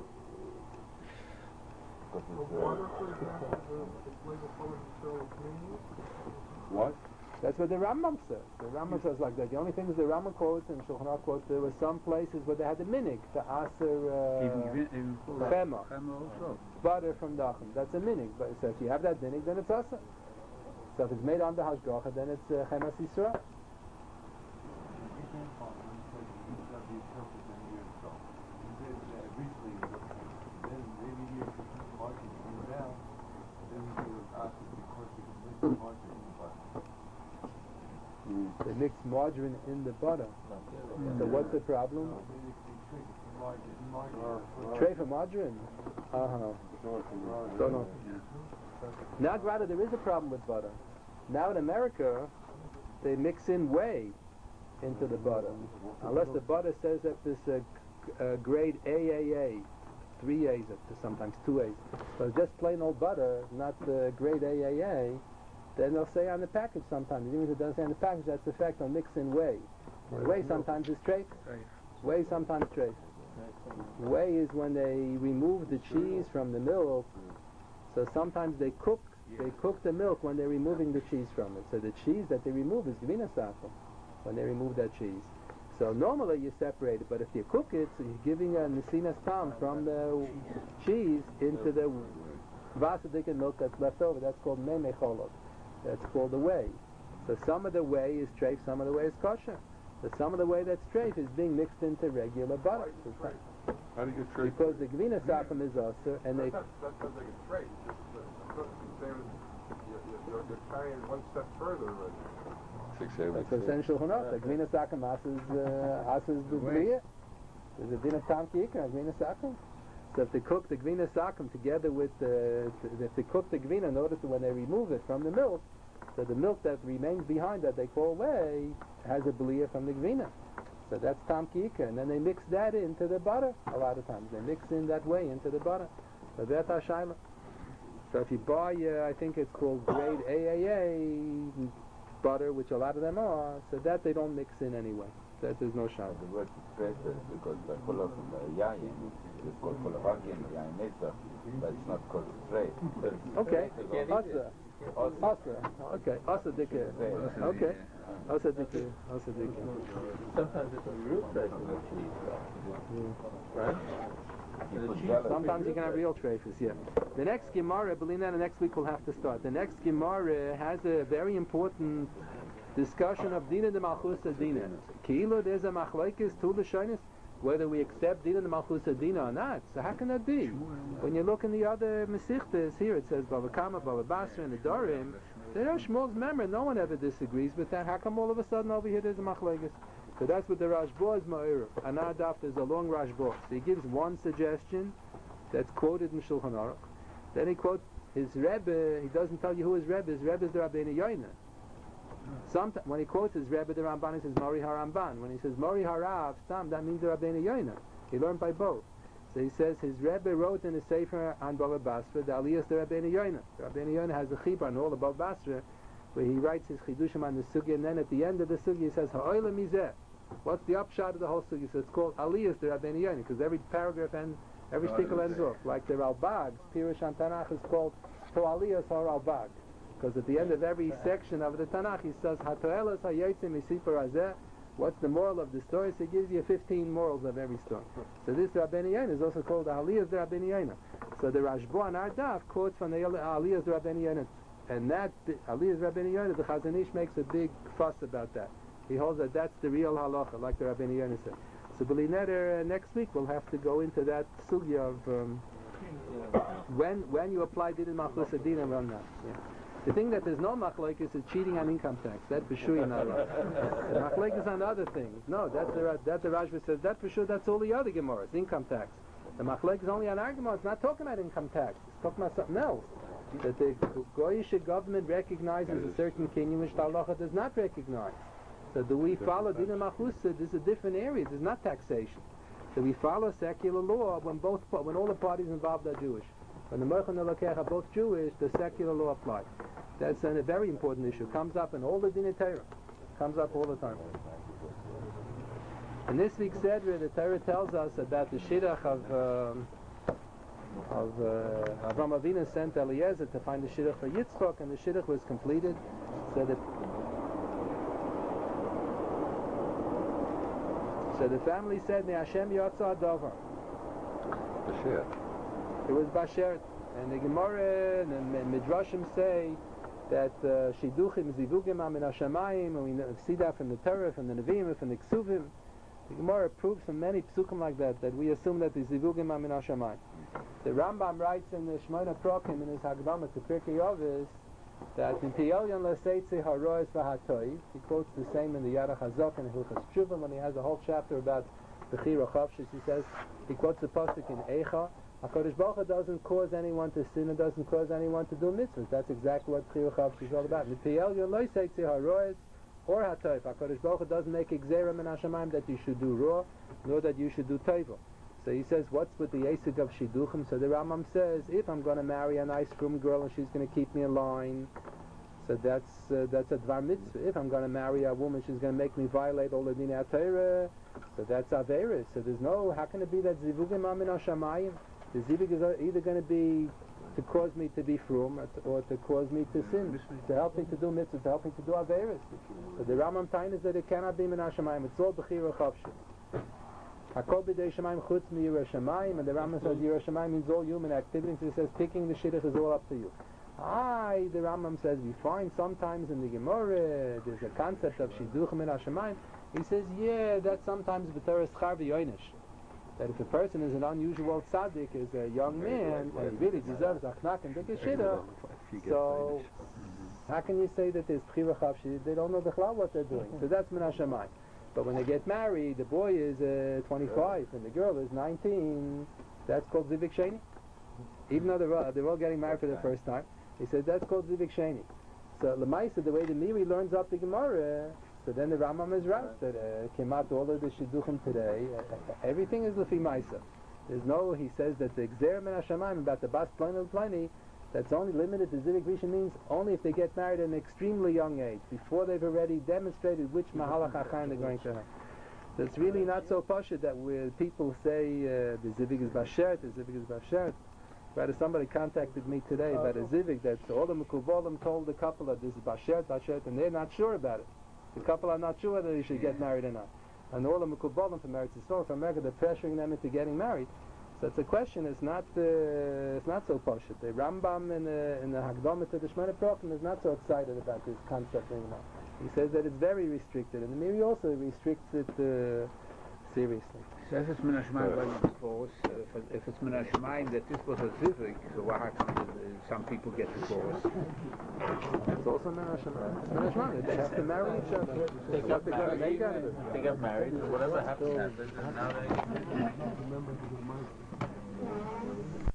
For water, for example, the- it's legal for it to sell communities. What? That's what the Rambam says. The Rambam says like that. The only thing is the Rambam quotes and Shulchan Aruch quotes there were some places where they had the minig to aser Even, uh, even chema, Chema also. butter from Dachim. That's a minig. But so if you have that minig, then it's asa. So if it's made under hashgacha, then it's uh, chemas Yisrael. They mix margarine in the butter. So what's the problem? Tray for margarine. Uh huh. Don't know. Now, rather, there is a problem with butter. Now in America, they mix in whey into the butter, unless the butter says that this uh, uh, grade A A A, three A's, up to sometimes two A's. So it's just plain old butter, not the grade A A A. Then they'll say on the package sometimes, even if it doesn't say on the package, that's the fact they'll mix in whey. And whey sometimes is trace. Whey sometimes trace. Whey is when they remove the cheese from the milk. So sometimes they cook they cook the milk when they're removing the cheese from it. So the cheese that they remove is gvina sakum when they remove that cheese. So normally you separate it, but if you cook it, so you're giving a nesinas tam from the cheese into the vasadik milk that's left over. That's called meme cholot. That's called the whey. So some of the whey is treif, some of the whey is kosher. But some of the whey that's treif is being mixed into regular butter. How do you get treif? Because the gvina sakum is also, and they... That sounds like a trade. Just the, the, same as you're, you're carrying it one step further already. Six, eight That's essential enough. The gvina sakum asses uh, asses the bria. There's a din of tam kikar, gvina sakum. So if they cook the gvina sakum together with the, if they cook the gvina, notice that when they remove it from the milk, so the milk that remains behind that they call whey has a blia from the gvina. So that's tam kikar, and then they mix that into the butter. A lot of times they mix in that whey into the butter. So that's shayla. So if you buy, uh, I think it's called grade A A A butter, which a lot of them are, so that they don't mix in anyway. That there's no shayla. The word treif is because the color from the yayin is called kolavakin, yayin nesa, but it's not called treif. Okay. Asa. Asa. Okay. Asa dike. Okay. Asa dike. Asa dike. Sometimes it's a real treif in the cheese, right? Sometimes you can have real treifas, yeah. The next Gemara, Belina, the next week we'll have to start. The next Gemara has a very important discussion of Dina de Malchus Dina. Kilo, there's a machlokes, two lashonos, whether we accept Dina de Malchus Dina or not. So how can that be? When you look in the other Mesichtes, here it says Bava Kama, Bava Basra, and the Dorim, there are Shmuel's member, no one ever disagrees with that. How come all of a sudden over here there's a machlokes? So that's what the Rashba is ma'iruf. Anadaf, there's a long Rashba. So he gives one suggestion that's quoted in Shulchan Aruch. Then he quotes his Rebbe. He doesn't tell you who his Rebbe is. Rebbe is the Rabbeinu Yoina. Sometimes when he quotes his Rebbe, the Ramban, he says Mori HaRamban. When he says Mori HaRav, Stam, that means the Rabbeinu Yoina. He learned by both. So he says his Rebbe wrote in a Sefer on Bava Basra, the Aliyas the Rabbeinu Yoina. The Rabbeinu Yoina has a chibur on all about Basra, where he writes his chidushim on the sugya, and then at the end of the sugya he says Ha'olam Mizeh. What's the upshot of the whole sugya? So it's called Aliyas the Rabbeinu Yoina, because every paragraph ends, every shtickle ends off. Like the Ralbag, Pirush on Tanakh is called To Aliyas HaRalbag, because at the end of every section of the Tanakh he says Hatoelas HaYotzim Misipar Hazeh. What's the moral of the story? So he gives you fifteen morals of every story. So this Rabbeinu Yoina is also called the Aliyas the Rabbeinu Yoina. So the Rashba on our daf quotes from the Aliyas the Rabbeinu Yoina, and that Aliyas Rabbeinu Yoina, the Chazon Ish makes a big fuss about that. He holds that that's the real halacha, like the Rabbeinu Yoina said. So B'li Neder, uh, next week we'll have to go into that sugya of um, when when you apply Din Malchus Adina, well, not. Yeah. The thing that there's no machlokes is cheating on income tax. That for sure you're not allowed. The machlokes on other things. No, that's the that the Rashba says that for sure. That's all the other Gemaras, income tax. The machlokes is only on our Gemara. It's not talking about income tax. It's talking about something else. That the Goyish government recognizes a certain kinyan which the halacha does not recognize. So do we follow Din Malchus? This is a different area. There's not taxation. So we follow secular law when both when all the parties involved are Jewish. When the Merch and the Lokech are both Jewish, the secular law applies. That's a very important issue. Comes up in all the Dinei Torah. Comes up all the time. In this week's Sedra, the Torah tells us about the Shidduch of um, of uh, Avram Avinu sent Eliezer to find the Shidduch for Yitzchak, and the Shidduch was completed. So the so the family said, "Me Hashem Yatsa Davar." Bashir. It was Basher, and the Gemara and the Midrashim say that uh, Shidduchim Zivugim Amin Hashamayim, and we see that from the Torah, from the Nevi'im, from the Ksuvim. The Gemara proves from many psukim like that that we assume that the Zivugim Amin Hashamayim. The Rambam writes in the Shemona Prokim in his Hagdama to Pirkei Avos that in Piyelyon L'Seitzi Haroes V'Hatoiv, he quotes the same in the Yarach Hazok and Hilchas Tshuvah when he has a whole chapter about Bechira Chavshis. He says, he quotes the pasuk in Eicha, HaKadosh Baruch Hu doesn't cause anyone to sin and doesn't cause anyone to do mitzvahs. That's exactly what Bechira Chavshis is all about. Piyelyon L'Seitzi Haroes or Hatoiv. HaKadosh Baruch Hu doesn't make Gzeira min Hashamayim that you should do raw, nor that you should do Teiva. So he says, what's with the Yesig of Shidduchim? So the Rambam says, if I'm going to marry a nice groom girl and she's going to keep me in line, so that's uh, that's a Dvar Mitzvah. If I'm going to marry a woman, she's going to make me violate all the Dinei Torah, so that's Averis. So there's no, how can it be that Zivugim Amin Hashamayim? The Zivug is either going to be to cause me to be frum or to, or to cause me to sin, to help me to do mitzvah, to help me to do Averis. So the Rambam time is that it cannot be Min Hashamayim. It's all Bechira Chavshis. Hakol b'dei Shemayim chutz mi'yirah Shemayim, and the Rambam says Yirah Shemayim means all human activities. He says picking the shidduch is all up to you. I, the Rambam says, we find sometimes in the Gemara there's a concept of shidduch min Hashemayim. He says, yeah, that sometimes b'teres schar v'yoinish. That if a person is an unusual tzaddik, is a young man, and he really deserves achnak and big shidduch, so how can you say that there's b'chira chavshi? They don't know the chlal what they're doing. So that's min Hashemayim. But when they get married, the boy is uh, twenty-five and the girl is nineteen. That's called Zivik Sheni. Even though they're all, they're all getting married for the first time, he says that's called Zivik Sheni. So Lamaisa, the way the Miri learns up the Gemara, so then the Rambam is right that came out all of the Shidduchim today. Uh, everything is Lefi Maisa. There's no. He says that the Gzer min Hashamayim about the Bas Pliny and Pliny, that's only limited to Zivik Rishon means only if they get married at an extremely young age, before they've already demonstrated which Mahalach HaChaim they're going to have. So it's really not so pashut that where people say uh, the Zivik is Bashert, the Zivik is Bashert. Rather, somebody contacted me today about a Zivik that all the Mekuvolim told the couple that this is Bashert, Bashert, and they're not sure about it. The couple are not sure whether they should get married or not. And all the Mekuvolim from Eretz Yisrael, from America, they're pressuring them into getting married. So it's a question. It's not. Uh, it's not so poshut. The Rambam in the in the Hagdama to the Shemona Prokim is not so excited about this concept anymore. He says that it's very restricted, and the Miri also restricts it uh, seriously. So if it's min Hashamayim by divorce, uh, if, if it's min Hashamayim that this was a zivik, so why happen uh, some people get divorced? It's also min Hashamayim. It's min Hashamayim. They have to marry each other. They got married. They got married. Whatever happens happens. And now they.